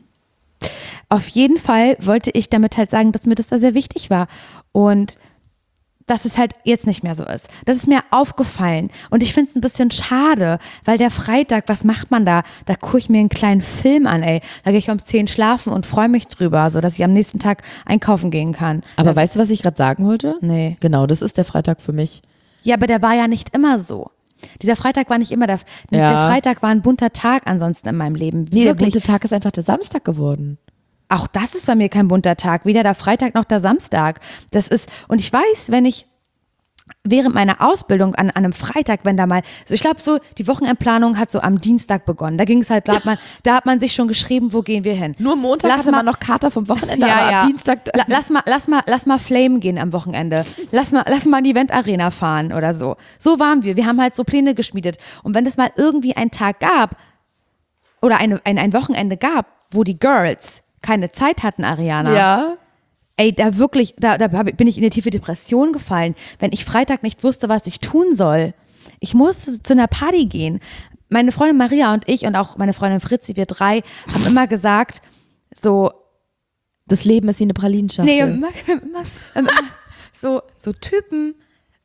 Speaker 1: Auf jeden Fall wollte ich damit halt sagen, dass mir das da sehr wichtig war und dass es halt jetzt nicht mehr so ist. Das ist mir aufgefallen und ich finde es ein bisschen schade, weil der Freitag, was macht man da? Da gucke ich mir einen kleinen Film an, ey. Da gehe ich um zehn schlafen und freue mich drüber, so dass ich am nächsten Tag einkaufen gehen kann.
Speaker 2: Aber
Speaker 1: da,
Speaker 2: weißt du, was ich gerade sagen wollte?
Speaker 1: Nee.
Speaker 2: Genau, das ist der Freitag für mich.
Speaker 1: Ja, aber der war ja nicht immer so. Dieser Freitag war nicht immer der, ja. der Freitag war ein bunter Tag ansonsten in meinem Leben.
Speaker 2: Nee, Wirklich. Der bunte Tag ist einfach der Samstag geworden.
Speaker 1: Auch das ist bei mir kein bunter Tag, weder der Freitag noch der Samstag. Das ist, und ich weiß, wenn ich während meiner Ausbildung an, an einem Freitag, wenn da mal, so ich glaube so, die Wochenendplanung hat so am Dienstag begonnen. Da ging es halt, da hat, man, da hat man sich schon geschrieben, wo gehen wir hin.
Speaker 2: Nur Montag
Speaker 1: lass
Speaker 2: hatte
Speaker 1: mal,
Speaker 2: man noch Kater vom Wochenende,
Speaker 1: ja,
Speaker 2: aber
Speaker 1: ja.
Speaker 2: am Dienstag...
Speaker 1: La, lass, mal, lass, mal, lass mal Flame gehen am Wochenende. Lass mal, lass mal in die Eventarena fahren oder so. So waren wir. Wir haben halt so Pläne geschmiedet. Und wenn es mal irgendwie einen Tag gab oder eine, ein, ein Wochenende gab, wo die Girls keine Zeit hatten, Ariana.
Speaker 2: Ja.
Speaker 1: Ey, da wirklich, da, da bin ich in eine tiefe Depression gefallen, wenn ich Freitag nicht wusste, was ich tun soll. Ich musste zu einer Party gehen. Meine Freundin Maria und ich und auch meine Freundin Fritzi, wir drei, haben immer gesagt, so,
Speaker 2: das Leben ist wie eine Pralinenschachtel.
Speaker 1: Nee, immer, immer, immer, so, so Typen,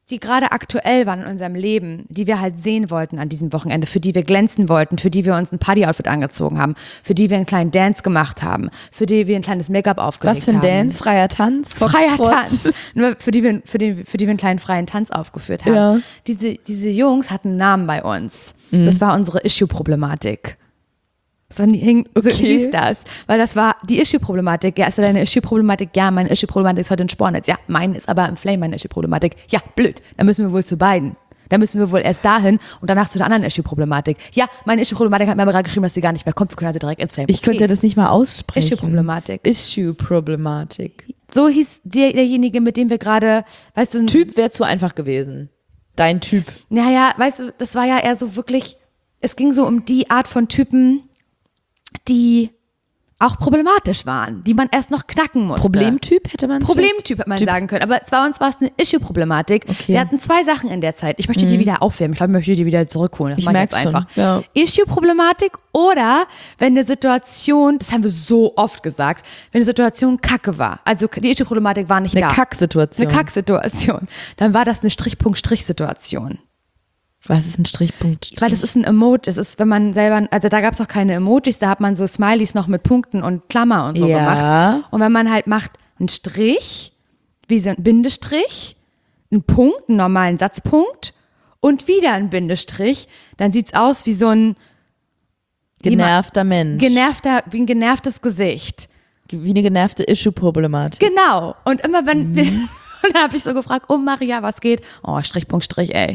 Speaker 1: die gerade aktuell waren in unserem Leben, die wir halt sehen wollten an diesem Wochenende, für die wir glänzen wollten, für die wir uns ein Party-Outfit angezogen haben, für die wir einen kleinen Dance gemacht haben, für die wir ein kleines Make-up aufgelegt haben.
Speaker 2: Was für ein
Speaker 1: haben.
Speaker 2: Dance? Freier Tanz?
Speaker 1: Freier
Speaker 2: Foxtrot?
Speaker 1: Tanz. Nur für die, wir, für, den, für die wir einen kleinen freien Tanz aufgeführt haben.
Speaker 2: Ja.
Speaker 1: Diese, diese Jungs hatten einen Namen bei uns. Mhm. Das war unsere Issue-Problematik. So, hing, so
Speaker 2: okay.
Speaker 1: hieß das. Weil das war die Issue-Problematik. Ja, ist ja deine Issue-Problematik? Ja, meine Issue-Problematik ist heute ein Spornnetz. Ja, meine ist aber im Flame meine Issue-Problematik. Ja, blöd. Dann müssen wir wohl zu beiden. Dann müssen wir wohl erst dahin und danach zu der anderen Issue-Problematik. Ja, meine Issue-Problematik hat mir aber gerade geschrieben, dass sie gar nicht mehr kommt. Wir können also direkt ins Flame.
Speaker 2: Ich okay. könnte das nicht mal aussprechen.
Speaker 1: Issue-Problematik.
Speaker 2: Issue-Problematik.
Speaker 1: So hieß der, derjenige, mit dem wir gerade, weißt du... Ein
Speaker 2: Typ wäre zu einfach gewesen. Dein Typ.
Speaker 1: Naja, weißt du, das war ja eher so wirklich, es ging so um die Art von Typen, die auch problematisch waren, die man erst noch knacken musste.
Speaker 2: Problemtyp hätte man
Speaker 1: Problemtyp hätte man
Speaker 2: typ.
Speaker 1: sagen können, aber bei uns war es eine Issue-Problematik.
Speaker 2: Okay.
Speaker 1: Wir hatten zwei Sachen in der Zeit. Ich möchte mhm. die wieder aufwärmen. Ich glaube, ich möchte die wieder zurückholen. Das
Speaker 2: ich merke es einfach.
Speaker 1: Ja. Issue-Problematik oder wenn eine Situation, das haben wir so oft gesagt, wenn eine Situation kacke war, also die Issue-Problematik war nicht
Speaker 2: eine
Speaker 1: da.
Speaker 2: Eine Kacksituation.
Speaker 1: Eine Kacksituation. Dann war das eine Strich-Punkt-Strich-Situation.
Speaker 2: Was ist ein Strichpunkt? Strich?
Speaker 1: Weil das ist ein Emote. Das ist, wenn man selber, also da gab es auch keine Emojis, da hat man so Smileys noch mit Punkten und Klammer und so
Speaker 2: ja.
Speaker 1: gemacht. Und wenn man halt macht einen Strich, wie so ein Bindestrich, einen Punkt, einen normalen Satzpunkt und wieder ein Bindestrich, dann sieht es aus wie so ein
Speaker 2: genervter Mensch.
Speaker 1: Genervter, wie ein genervtes Gesicht.
Speaker 2: Wie eine genervte Issue-Problematik.
Speaker 1: Genau. Und immer wenn, mhm. und dann habe ich so gefragt, oh Maria, was geht? Oh, Strich, Punkt, Strich, ey.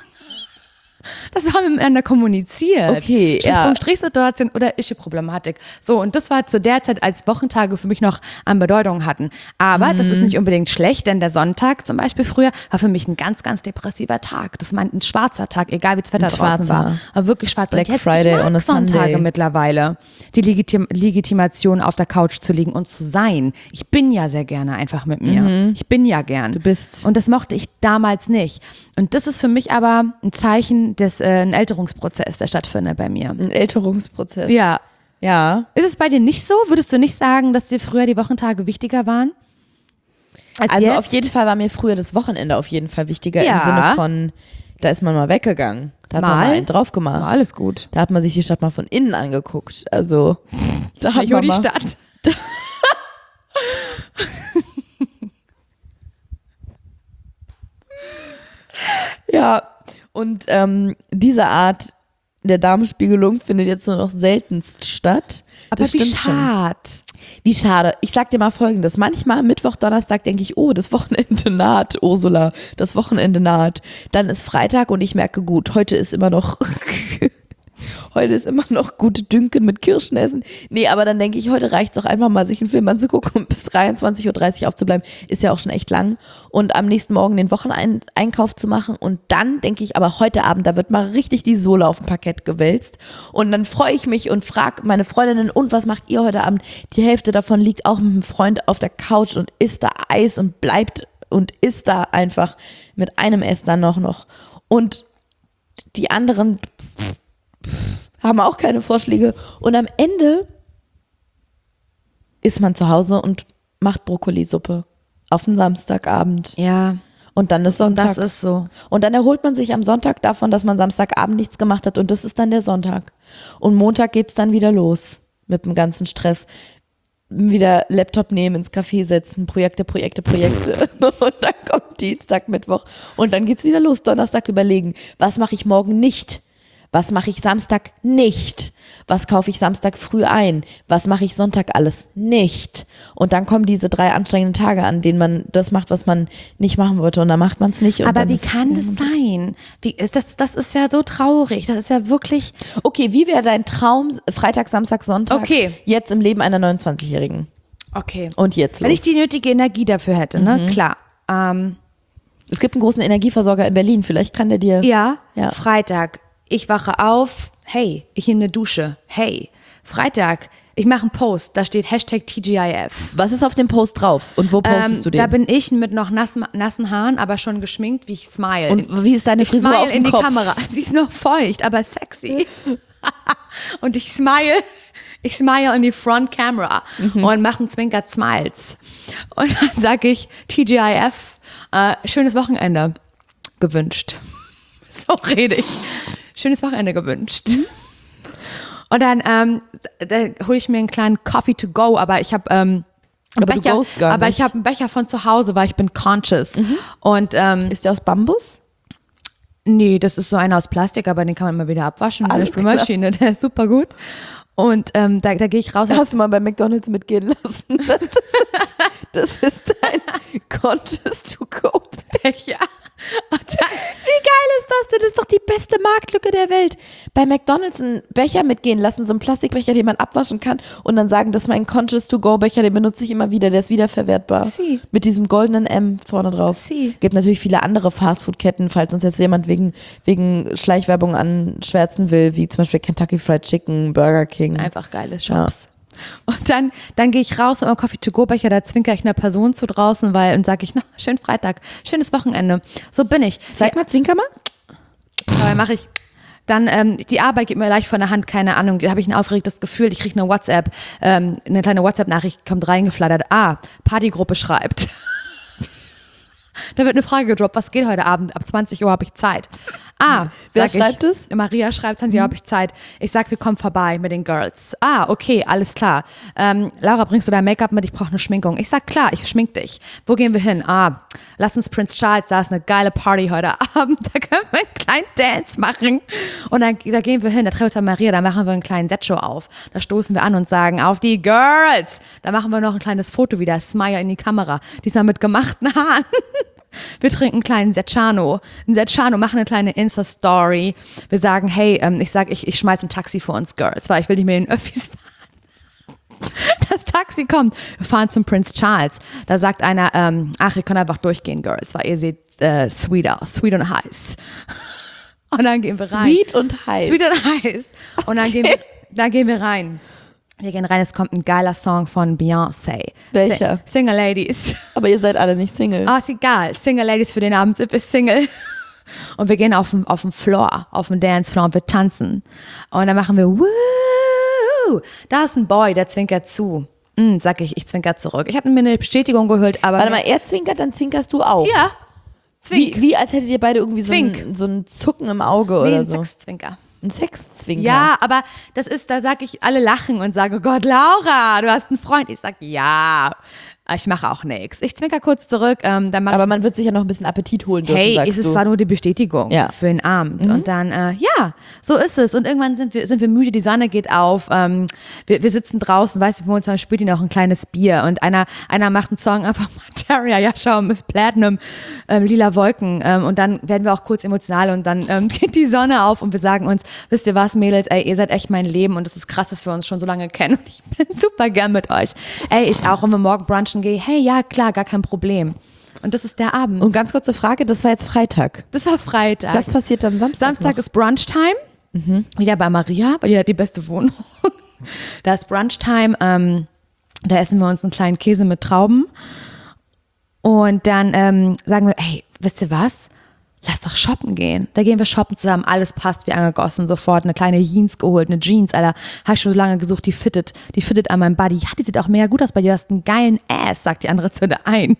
Speaker 1: Das haben wir miteinander kommuniziert.
Speaker 2: Okay, ja.
Speaker 1: Strich-Situation oder Issue-Problematik. So, und das war zu der Zeit, als Wochentage für mich noch an Bedeutung hatten. Aber mhm. das ist nicht unbedingt schlecht, denn der Sonntag zum Beispiel früher war für mich ein ganz, ganz depressiver Tag. Das meint ein schwarzer Tag, egal wie das Wetter
Speaker 2: ein
Speaker 1: draußen
Speaker 2: schwarzer.
Speaker 1: war. Aber wirklich schwarz.
Speaker 2: Black
Speaker 1: und jetzt,
Speaker 2: Friday
Speaker 1: ich mag
Speaker 2: on a
Speaker 1: Sonntage
Speaker 2: Sunday.
Speaker 1: mittlerweile. Die Legitim- Legitimation auf der Couch zu liegen und zu sein. Ich bin ja sehr gerne einfach mit mir. Mhm. Ich bin ja gern.
Speaker 2: Du bist.
Speaker 1: Und das mochte ich damals nicht. Und das ist für mich aber ein Zeichen des, äh, ein Älterungsprozess, der stattfindet bei mir.
Speaker 2: Ein Älterungsprozess.
Speaker 1: Ja.
Speaker 2: Ja.
Speaker 1: Ist es bei dir nicht so? Würdest du nicht sagen, dass dir früher die Wochentage wichtiger waren?
Speaker 2: Als also jetzt? Auf jeden Fall war mir früher das Wochenende auf jeden Fall wichtiger,
Speaker 1: ja.
Speaker 2: im Sinne von, da ist man mal weggegangen. Da hat
Speaker 1: mal?
Speaker 2: man mal einen drauf gemacht.
Speaker 1: Mal alles gut.
Speaker 2: Da hat man sich die Stadt mal von innen angeguckt. Also, da hat
Speaker 1: ich
Speaker 2: man
Speaker 1: die
Speaker 2: mal
Speaker 1: Stadt.
Speaker 2: Ja, und ähm, diese Art der Darmspiegelung findet jetzt nur noch seltenst statt.
Speaker 1: Aber
Speaker 2: das
Speaker 1: wie
Speaker 2: stimmt
Speaker 1: schade.
Speaker 2: Schon. Wie schade. Ich sag dir mal Folgendes. Manchmal Mittwoch, Donnerstag denke ich, oh, das Wochenende naht, Ursula. Das Wochenende naht. Dann ist Freitag und ich merke, gut, heute ist immer noch... Heute ist immer noch gute Dünken mit Kirschen essen. Nee, aber dann denke ich, heute reicht es auch einfach mal, sich einen Film anzugucken und bis dreiundzwanzig Uhr dreißig aufzubleiben. Ist ja auch schon echt lang. Und am nächsten Morgen den Wocheneinkauf zu machen. Und dann denke ich, aber heute Abend, da wird mal richtig die Sohle auf dem Parkett gewälzt. Und dann freue ich mich und frage meine Freundinnen, und was macht ihr heute Abend? Die Hälfte davon liegt auch mit einem Freund auf der Couch und isst da Eis und bleibt und isst da einfach mit einem Ess dann noch noch. Und die anderen... haben auch keine Vorschläge. Und am Ende ist man zu Hause und macht Brokkolisuppe auf den Samstagabend.
Speaker 1: Ja.
Speaker 2: Und dann ist Sonntag.
Speaker 1: Das ist so.
Speaker 2: Und dann erholt man sich am Sonntag davon, dass man Samstagabend nichts gemacht hat. Und das ist dann der Sonntag. Und Montag geht's dann wieder los mit dem ganzen Stress. Wieder Laptop nehmen, ins Café setzen, Projekte, Projekte, Projekte. Und dann kommt Dienstag, Mittwoch. Und dann geht's wieder los. Donnerstag überlegen, was mache ich morgen nicht? Was mache ich Samstag nicht? Was kaufe ich Samstag früh ein? Was mache ich Sonntag alles nicht? Und dann kommen diese drei anstrengenden Tage, an denen man das macht, was man nicht machen wollte. Und dann macht man es nicht. Und
Speaker 1: aber
Speaker 2: dann
Speaker 1: wie
Speaker 2: ist,
Speaker 1: kann das sein? Wie ist das, das ist ja so traurig. Das ist ja wirklich...
Speaker 2: Okay, wie wäre dein Traum Freitag, Samstag, Sonntag
Speaker 1: okay.
Speaker 2: jetzt im Leben einer neunundzwanzigjährigen?
Speaker 1: Okay.
Speaker 2: Und jetzt los.
Speaker 1: Wenn ich die nötige Energie dafür hätte, ne?
Speaker 2: Mhm.
Speaker 1: Klar. Ähm,
Speaker 2: es gibt einen großen Energieversorger in Berlin. Vielleicht kann der dir...
Speaker 1: Ja,
Speaker 2: ja.
Speaker 1: Freitag. Ich wache auf, hey, ich nehme eine Dusche, hey. Freitag, ich mache einen Post, da steht Hashtag T G I F.
Speaker 2: Was ist auf dem Post drauf und wo postest
Speaker 1: ähm,
Speaker 2: du den?
Speaker 1: Da bin ich mit noch nassen, nassen Haaren, aber schon geschminkt, wie ich smile.
Speaker 2: Und wie ist deine
Speaker 1: ich
Speaker 2: Frisur
Speaker 1: smile
Speaker 2: auf dem
Speaker 1: in die
Speaker 2: Kopf?
Speaker 1: Kamera. Sie ist noch feucht, aber sexy. Und ich smile, ich smile in die Front Camera mhm. und mache einen Zwinker Smiles. Und dann sage ich T G I F, äh, schönes Wochenende. gewünscht. So rede ich. Schönes Wochenende gewünscht. Und dann, ähm, dann hole ich mir einen kleinen Coffee to go, aber ich habe ähm, einen
Speaker 2: Aber du
Speaker 1: Becher,
Speaker 2: goest gar
Speaker 1: aber
Speaker 2: nicht.
Speaker 1: ich habe einen Becher von zu Hause, weil ich bin conscious. Und ähm,
Speaker 2: Ist der aus Bambus?
Speaker 1: nee, das ist so einer aus Plastik, aber den kann man immer wieder abwaschen.
Speaker 2: Alles
Speaker 1: Alles Spülmaschine, der ist super gut. Und ähm, da, da gehe ich raus.
Speaker 2: Hast du mal bei McDonald's mitgehen lassen? Das ist, das ist dein Conscious-to-go-Becher.
Speaker 1: Und dann,
Speaker 2: Wie geil ist das denn? Das ist doch die beste Marktlücke der Welt. Bei McDonald's einen Becher mitgehen lassen, so einen Plastikbecher, den man abwaschen kann und dann sagen, das ist mein Conscious-to-go-Becher, den benutze ich immer wieder, der ist wiederverwertbar.
Speaker 1: Sie.
Speaker 2: Mit diesem goldenen M vorne drauf.
Speaker 1: Sie.
Speaker 2: Gibt natürlich viele andere Fastfood-Ketten, falls uns jetzt jemand wegen, wegen Schleichwerbung anschwärzen will, wie zum Beispiel Kentucky Fried Chicken, Burger King.
Speaker 1: einfach geile Shops. Und dann, dann gehe ich raus mit meinem Coffee-to-go-Becher, da zwinker ich einer Person zu draußen, weil und sage ich, na, schönen Freitag, schönes Wochenende. So bin ich.
Speaker 2: Zeig mal, zwinker mal.
Speaker 1: Dabei mache ich dann, ähm, die Arbeit geht mir leicht von der Hand, keine Ahnung, da habe ich ein aufgeregtes Gefühl, ich kriege eine WhatsApp, ähm, eine kleine WhatsApp-Nachricht kommt reingeflattert, ah, Partygruppe schreibt. Da wird eine Frage gedroppt, was geht heute Abend? Ab zwanzig Uhr habe ich Zeit. Ah,
Speaker 2: Wer
Speaker 1: sag
Speaker 2: schreibt
Speaker 1: ich,
Speaker 2: es?
Speaker 1: Maria schreibt, zwanzig Uhr habe ich Zeit. Ich sag, wir kommen vorbei mit den Girls. Ah, okay, alles klar. Ähm, Laura, bringst du dein Make-up mit? Ich brauche eine Schminkung. Ich sag, klar, ich schmink dich. Wo gehen wir hin? Ah, lass uns Prince Charles, da ist eine geile Party heute Abend. Da können wir einen kleinen Dance machen. Und dann da gehen wir hin, da treffen wir uns bei Maria, da machen wir einen kleinen Set-Show auf. Da stoßen wir an und sagen, auf die Girls. Da machen wir noch ein kleines Foto wieder, Smile in die Kamera. Diesmal mit gemachten Haaren. Wir trinken einen kleinen Secchano. Ein Secchano, machen eine kleine Insta-Story. Wir sagen, hey, ähm, ich sag, ich, ich schmeiß ein Taxi für uns Girls, weil ich will nicht mit den Öffis fahren. Das Taxi kommt. Wir fahren zum Prince Charles. Da sagt einer, ähm, ach, ihr könnt einfach durchgehen, Girls, weil ihr seht äh, sweet aus, sweet und heiß. Und dann gehen wir rein.
Speaker 2: Sweet und heiß.
Speaker 1: Sweet und heiß. Und dann gehen wir, dann gehen wir rein. Wir gehen rein, es kommt ein geiler Song von Beyoncé.
Speaker 2: Welcher?
Speaker 1: Si- Single Ladies.
Speaker 2: Aber ihr seid alle nicht Single.
Speaker 1: Ah, ist egal. Single Ladies für den Abend sind wir Single. Und wir gehen auf den, auf den Floor, auf den Dancefloor und wir tanzen. Und dann machen wir Woo! Da ist ein Boy, der zwinkert zu. Hm, sag ich, ich zwinker zurück. Ich habe mir eine Bestätigung geholt, aber...
Speaker 2: Warte mal, er zwinkert, dann zwinkerst du auch.
Speaker 1: Ja, zwink.
Speaker 2: Wie, wie als hättet ihr beide irgendwie so
Speaker 1: Zwink.
Speaker 2: ein, so ein Zucken im Auge
Speaker 1: Nee,
Speaker 2: oder
Speaker 1: ein
Speaker 2: so.
Speaker 1: Sexzwinker.
Speaker 2: Ein Sexzwinker.
Speaker 1: Ja, aber das ist, da sag ich, alle lachen und sagen, oh Gott, Laura, du hast einen Freund. Ich sag, ja, ich mache auch nichts. Ich zwinker kurz zurück, ähm, dann mach
Speaker 2: Aber man wird sich ja noch ein bisschen Appetit holen dürfen,
Speaker 1: hey,
Speaker 2: sagst
Speaker 1: ist es
Speaker 2: du.
Speaker 1: war nur die Bestätigung
Speaker 2: Ja.
Speaker 1: für den Abend. Und dann, äh, ja, so ist es. Und irgendwann sind wir, sind wir müde, die Sonne geht auf. Ähm, wir, wir sitzen draußen, weißt du, vor uns spielt die noch ein kleines Bier. Und einer, einer macht einen Song einfach Materia, ja, schau, Miss Platinum, ähm, Lila Wolken. Ähm, und dann werden wir auch kurz emotional und dann ähm, geht die Sonne auf und wir sagen uns, wisst ihr was, Mädels, ey, ihr seid echt mein Leben und es ist krass, dass wir uns schon so lange kennen. Und ich bin super gern mit euch. Ey, ich auch, wenn wir morgen brunchen gehen, hey, ja, klar, gar kein Problem. Und das ist der Abend.
Speaker 2: Und ganz kurze Frage, das war jetzt Freitag.
Speaker 1: Das war Freitag.
Speaker 2: Was passiert dann Samstag
Speaker 1: Samstag
Speaker 2: noch?
Speaker 1: ist Brunchtime. Mhm. Wieder bei Maria, weil die hat die beste Wohnung. Da ist Brunchtime. Ähm, da essen wir uns einen kleinen Käse mit Trauben. Und dann ähm, sagen wir, hey, wisst ihr was? Lass doch shoppen gehen. Da gehen wir shoppen zusammen. Alles passt wie angegossen. Sofort eine kleine Jeans geholt, eine Jeans, Alter. Habe ich schon so lange gesucht, die fittet. Die fittet an meinem Body. Ja, die sieht auch mega gut aus bei dir. Du hast einen geilen Ass, sagt die andere zu der einen.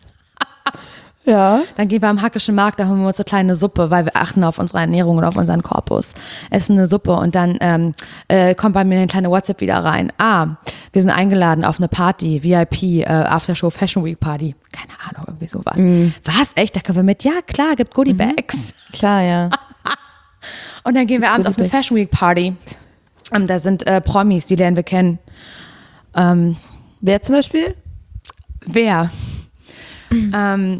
Speaker 2: Ja.
Speaker 1: Dann gehen wir am Hackischen Markt, da haben wir uns eine kleine Suppe, weil wir achten auf unsere Ernährung und auf unseren Korpus. Essen eine Suppe und dann ähm, äh, kommt bei mir eine kleine WhatsApp wieder rein. Ah, wir sind eingeladen auf eine Party, V I P, äh, Aftershow Fashion Week Party. Keine Ahnung, irgendwie sowas. Mhm. Was? Echt? Da können wir mit? Ja, klar, gibt Goodie Bags.
Speaker 2: Mhm. Klar, ja.
Speaker 1: Und dann gehen wir abends auf eine Fashion Week Party. Und da sind äh, Promis, die lernen wir kennen. Ähm,
Speaker 2: Wer zum Beispiel?
Speaker 1: wer? Mhm. Ähm,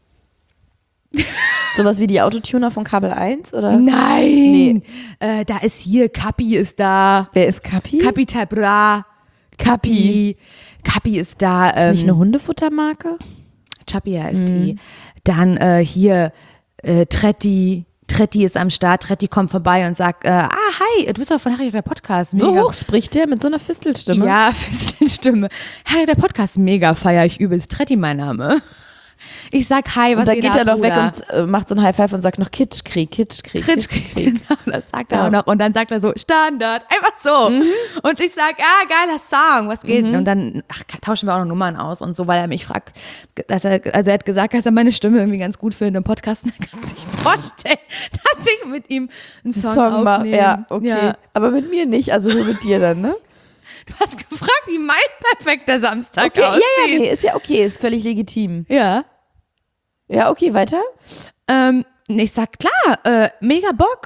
Speaker 2: Sowas wie die Autotuner von Kabel eins, oder?
Speaker 1: Nein!
Speaker 2: Nee.
Speaker 1: Äh, da ist hier, Kapi ist da.
Speaker 2: Wer ist Kapi?
Speaker 1: Kapi Tabra. Kapi. Kapi ist da.
Speaker 2: Ist nicht eine Hundefuttermarke?
Speaker 1: Chapia ist mhm. die. Dann äh, hier äh, Tretti. Tretti ist am Start. Tretti kommt vorbei und sagt, äh, ah, hi, du bist doch von Harry, der Podcast. Mega.
Speaker 2: So hoch spricht der mit so einer Fistelstimme?
Speaker 1: Ja, Fistelstimme. Harry, der Podcast, mega, feiere ich übelst. Tretti, mein Name. Ich sag hi, was
Speaker 2: Und dann
Speaker 1: geht
Speaker 2: geht
Speaker 1: ab,
Speaker 2: er noch weg
Speaker 1: Bruder?
Speaker 2: und äh, macht so ein High-Five und sagt noch Kitschkrieg, Kitschkrieg,
Speaker 1: Kitschkrieg.
Speaker 2: Kitschkrieg.
Speaker 1: Genau, das sagt er
Speaker 2: Ja.
Speaker 1: auch noch. Und dann sagt er so, Standard, einfach so.
Speaker 2: Mhm.
Speaker 1: Und ich sag, ah, geiler Song, was geht? Und dann ach, tauschen wir auch noch Nummern aus und so, weil er mich fragt, dass er, also er hat gesagt, dass er meine Stimme irgendwie ganz gut findet im Podcast. Und er kann sich vorstellen, dass ich mit ihm einen Song,
Speaker 2: Song mal,
Speaker 1: aufnehme.
Speaker 2: ja, okay.
Speaker 1: Ja.
Speaker 2: Aber mit mir nicht, also nur mit dir dann, ne?
Speaker 1: Du hast gefragt, wie mein perfekter Samstag
Speaker 2: Okay, ja,
Speaker 1: aussieht.
Speaker 2: ja, nee, ist ja okay, ist völlig legitim.
Speaker 1: Ja.
Speaker 2: Ja, okay, weiter?
Speaker 1: Ähm, ich sag, klar, äh, mega Bock.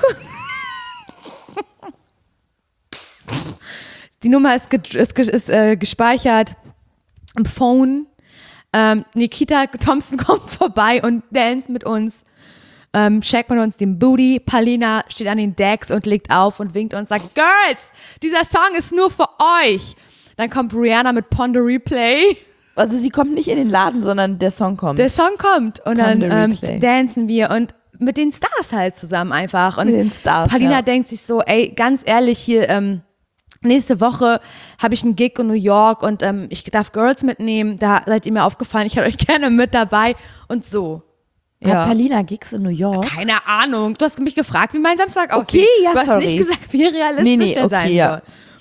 Speaker 1: Die Nummer ist, ge ist, ge ist äh, gespeichert im Phone. Ähm, Nikita Thompson kommt vorbei und dance mit uns. Ähm, checkt mit uns den Booty. Palina steht an den Decks und legt auf und winkt und sagt, Girls, dieser Song ist nur für euch. Dann kommt Rihanna mit Ponder Replay.
Speaker 2: Also sie kommt nicht in den Laden, sondern der Song kommt.
Speaker 1: Der Song kommt und dann
Speaker 2: Ponder
Speaker 1: ähm,
Speaker 2: Replay.
Speaker 1: dancen wir und mit den Stars halt zusammen einfach. Und
Speaker 2: Mit den Stars,
Speaker 1: Palina
Speaker 2: ja.
Speaker 1: denkt sich so, ey, ganz ehrlich, hier ähm, nächste Woche habe ich einen Gig in New York und ähm, ich darf Girls mitnehmen. Da seid ihr mir aufgefallen, ich hätte euch gerne mit dabei und so.
Speaker 2: Hat Palina Gigs in New York?
Speaker 1: Keine Ahnung. Du hast mich gefragt, wie mein Samstag aussieht.
Speaker 2: Okay, ja,
Speaker 1: Du hast
Speaker 2: sorry.
Speaker 1: nicht gesagt, wie realistisch
Speaker 2: Nee, nee,
Speaker 1: der
Speaker 2: okay,
Speaker 1: sein
Speaker 2: ja.
Speaker 1: soll.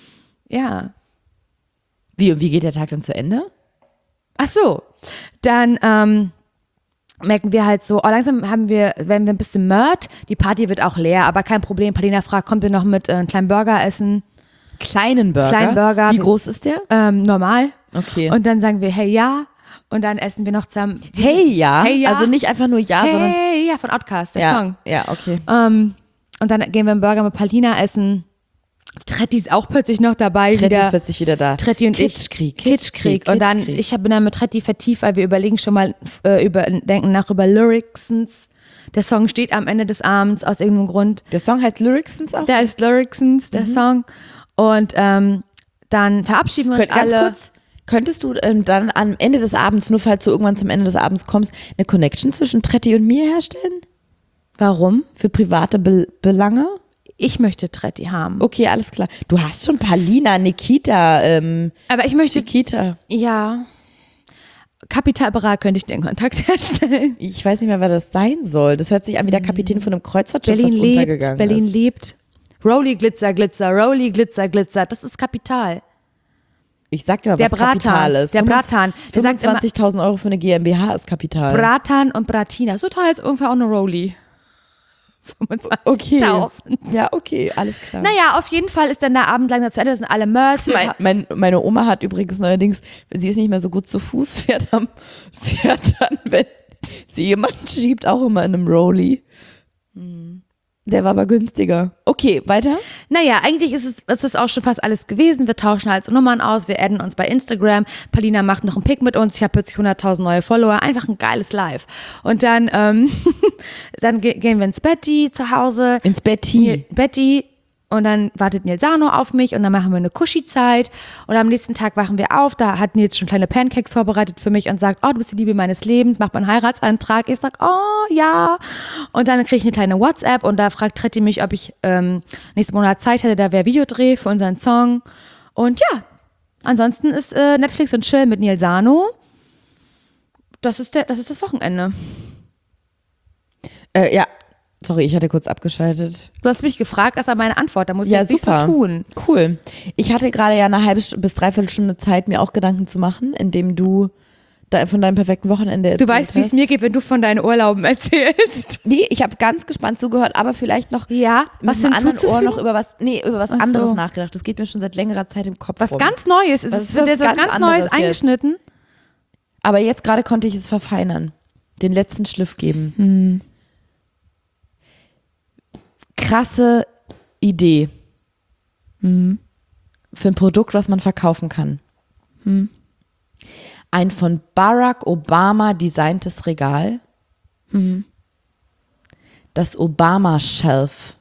Speaker 1: Ja.
Speaker 2: Wie, wie geht der Tag dann zu Ende?
Speaker 1: Ach so, dann ähm, merken wir halt so, oh, langsam haben wir, werden wir ein bisschen mört. Die Party wird auch leer, aber kein Problem. Palina fragt, kommt ihr noch mit äh, einen kleinen Burger essen?
Speaker 2: Kleinen Burger?
Speaker 1: Kleinen Burger.
Speaker 2: Wie groß ist der?
Speaker 1: Ähm, normal.
Speaker 2: Okay.
Speaker 1: Und dann sagen wir, hey, ja. Und dann essen wir noch zusammen.
Speaker 2: Hey ja?
Speaker 1: Hey, ja.
Speaker 2: Also nicht einfach nur ja, sondern
Speaker 1: Hey, ja, von Outkast, der
Speaker 2: ja,
Speaker 1: Song.
Speaker 2: ja, okay.
Speaker 1: Ähm, und dann gehen wir einen Burger mit Palina essen. Tretti ist auch plötzlich noch dabei.
Speaker 2: Tretti
Speaker 1: wieder.
Speaker 2: ist plötzlich wieder da.
Speaker 1: Tretti und
Speaker 2: Kitschkrieg,
Speaker 1: ich. Kitschkrieg. Und dann,
Speaker 2: Kitschkrieg.
Speaker 1: ich bin dann mit Tretti vertieft, weil wir überlegen schon mal, äh, über, denken nach über Lyricsons. Der Song steht am Ende des Abends aus irgendeinem Grund.
Speaker 2: Der Song heißt Lyricsons auch?
Speaker 1: Der ist Lyricsons, der Song. Und ähm, dann verabschieden wir uns
Speaker 2: Könnt, ganz
Speaker 1: alle.
Speaker 2: kurz, könntest du ähm, dann am Ende des Abends, nur falls du irgendwann zum Ende des Abends kommst, eine Connection zwischen Tretti und mir herstellen?
Speaker 1: Warum?
Speaker 2: Für private Be Belange?
Speaker 1: Ich möchte Tretti haben.
Speaker 2: Okay, alles klar. Du hast schon Palina, Nikita, ähm,
Speaker 1: Aber ich möchte,
Speaker 2: Nikita.
Speaker 1: ja, Kapitalbera könnte ich den Kontakt herstellen.
Speaker 2: Ich weiß nicht mehr, wer das sein soll. Das hört sich an wie der Kapitän von einem Kreuzfahrtschiff,
Speaker 1: Berlin
Speaker 2: was
Speaker 1: lebt,
Speaker 2: untergegangen
Speaker 1: Berlin
Speaker 2: ist.
Speaker 1: lebt. Rolli Glitzer, Glitzer, Rolli Glitzer, Glitzer. Das ist Kapital.
Speaker 2: Ich sag dir mal,
Speaker 1: Der
Speaker 2: was
Speaker 1: Bratan,
Speaker 2: Kapital ist.
Speaker 1: der Bratan. Der sagt immer-
Speaker 2: fünfundzwanzigtausend Euro für eine GmbH ist Kapital.
Speaker 1: Bratan und Bratina. So teuer ist ungefähr auch eine Rolli.
Speaker 2: Okay.
Speaker 1: fünfundzwanzigtausend.
Speaker 2: Ja, okay, alles klar.
Speaker 1: Naja, auf jeden Fall ist dann der Abend langsam zu Ende. Das sind alle Merch.
Speaker 2: Mein, mein, meine Oma hat übrigens neuerdings, sie ist nicht mehr so gut zu Fuß, fährt, am, fährt dann, wenn sie jemanden schiebt, auch immer in einem Rolli. Der war aber günstiger. Okay, weiter?
Speaker 1: Naja, eigentlich ist es, ist es auch schon fast alles gewesen. Wir tauschen halt so Nummern aus, wir adden uns bei Instagram. Palina macht noch einen Pick mit uns. Ich habe plötzlich hunderttausend neue Follower. Einfach ein geiles Live. Und dann, ähm, dann ge gehen wir ins Betty zu Hause.
Speaker 2: Ins Betty.
Speaker 1: Betty. Und dann wartet Nils Sano auf mich und dann machen wir eine Kuschi-Zeit. Und am nächsten Tag wachen wir auf. Da hat Nils schon kleine Pancakes vorbereitet für mich und sagt, oh, du bist die Liebe meines Lebens, mach mal einen Heiratsantrag. Ich sag, oh, ja. Und dann kriege ich eine kleine WhatsApp und da fragt Tretti mich, ob ich ähm, nächsten Monat Zeit hätte, da wäre Videodreh für unseren Song. Und ja, ansonsten ist äh, Netflix und Chill mit Nils Sano. Das ist, der, das ist das Wochenende.
Speaker 2: Äh, ja, sorry, ich hatte kurz abgeschaltet.
Speaker 1: Du hast mich gefragt, das war meine Antwort. Da muss ich
Speaker 2: Ja,
Speaker 1: jetzt nichts
Speaker 2: super.
Speaker 1: so tun.
Speaker 2: Cool. Ich hatte gerade ja eine halbe St- bis dreiviertel Stunde Zeit, mir auch Gedanken zu machen, indem du da von deinem perfekten Wochenende erzählt
Speaker 1: Du weißt, wie es
Speaker 2: hast.
Speaker 1: mir geht, wenn du von deinen Urlauben erzählst.
Speaker 2: Nee, ich habe ganz gespannt zugehört, aber vielleicht noch
Speaker 1: Ja,
Speaker 2: mit
Speaker 1: was
Speaker 2: einem anderen Ohr
Speaker 1: hinzuzufügen?
Speaker 2: noch über was, nee, über was
Speaker 1: Ach so.
Speaker 2: anderes nachgedacht. Das geht mir schon seit längerer Zeit im Kopf
Speaker 1: Was
Speaker 2: rum.
Speaker 1: ganz Neues. Es
Speaker 2: Was
Speaker 1: ist,
Speaker 2: ist
Speaker 1: wird
Speaker 2: was
Speaker 1: jetzt was
Speaker 2: ganz
Speaker 1: ganz
Speaker 2: anderes
Speaker 1: Neues
Speaker 2: jetzt?
Speaker 1: eingeschnitten.
Speaker 2: Aber jetzt gerade konnte ich es verfeinern. Den letzten Schliff geben.
Speaker 1: Hm.
Speaker 2: Krasse Idee.
Speaker 1: Hm.
Speaker 2: Für ein Produkt, was man verkaufen kann. Ein von Barack Obama designtes Regal. Das Obama Shelf.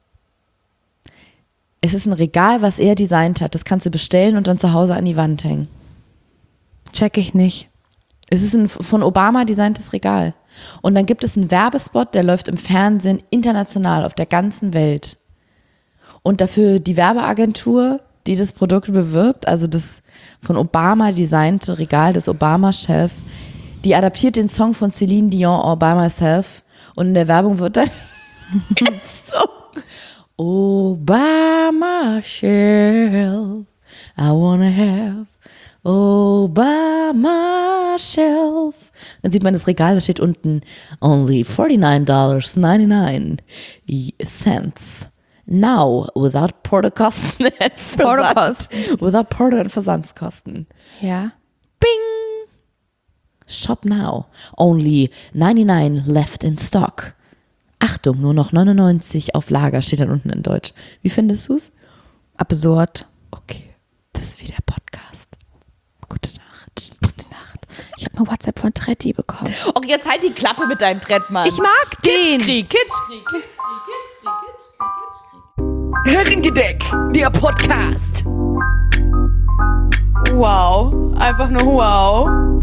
Speaker 2: Es ist ein Regal, was er designt hat. Das kannst du bestellen und dann zu Hause an die Wand hängen.
Speaker 1: Check ich nicht.
Speaker 2: Es ist ein von Obama designtes Regal. Und dann gibt es einen Werbespot, der läuft im Fernsehen international auf der ganzen Welt. Und dafür die Werbeagentur, die das Produkt bewirbt, also das von Obama designte Regal, das Obama Shelf, Die adaptiert den Song von Celine Dion, All By Myself. Und in der Werbung wird dann so All by myself, I wanna have all by myself. Dann sieht man das Regal, da steht unten only forty-nine dollars and ninety-nine cents. Now, without Portokosten and Versand. Without Porto und Versandskosten.
Speaker 1: Ja.
Speaker 2: Bing! Shop now. Only ninety-nine left in stock. Achtung, nur noch neunundneunzig auf Lager, steht dann unten in Deutsch. Wie findest du's?
Speaker 1: Absurd.
Speaker 2: Okay, das ist wie der Podcast. Gute Nacht.
Speaker 1: Gute Nacht. Ich habe eine WhatsApp von Tretti bekommen.
Speaker 2: Och, jetzt halt die Klappe mit deinem Trettmann.
Speaker 1: Ich mag den.
Speaker 2: Kitschkrieg, Kitschkrieg, Kitschkrieg, Kitschkrieg, Kitschkrieg, Kitschkrieg. Herrengedeck, der Podcast. Wow, einfach nur wow.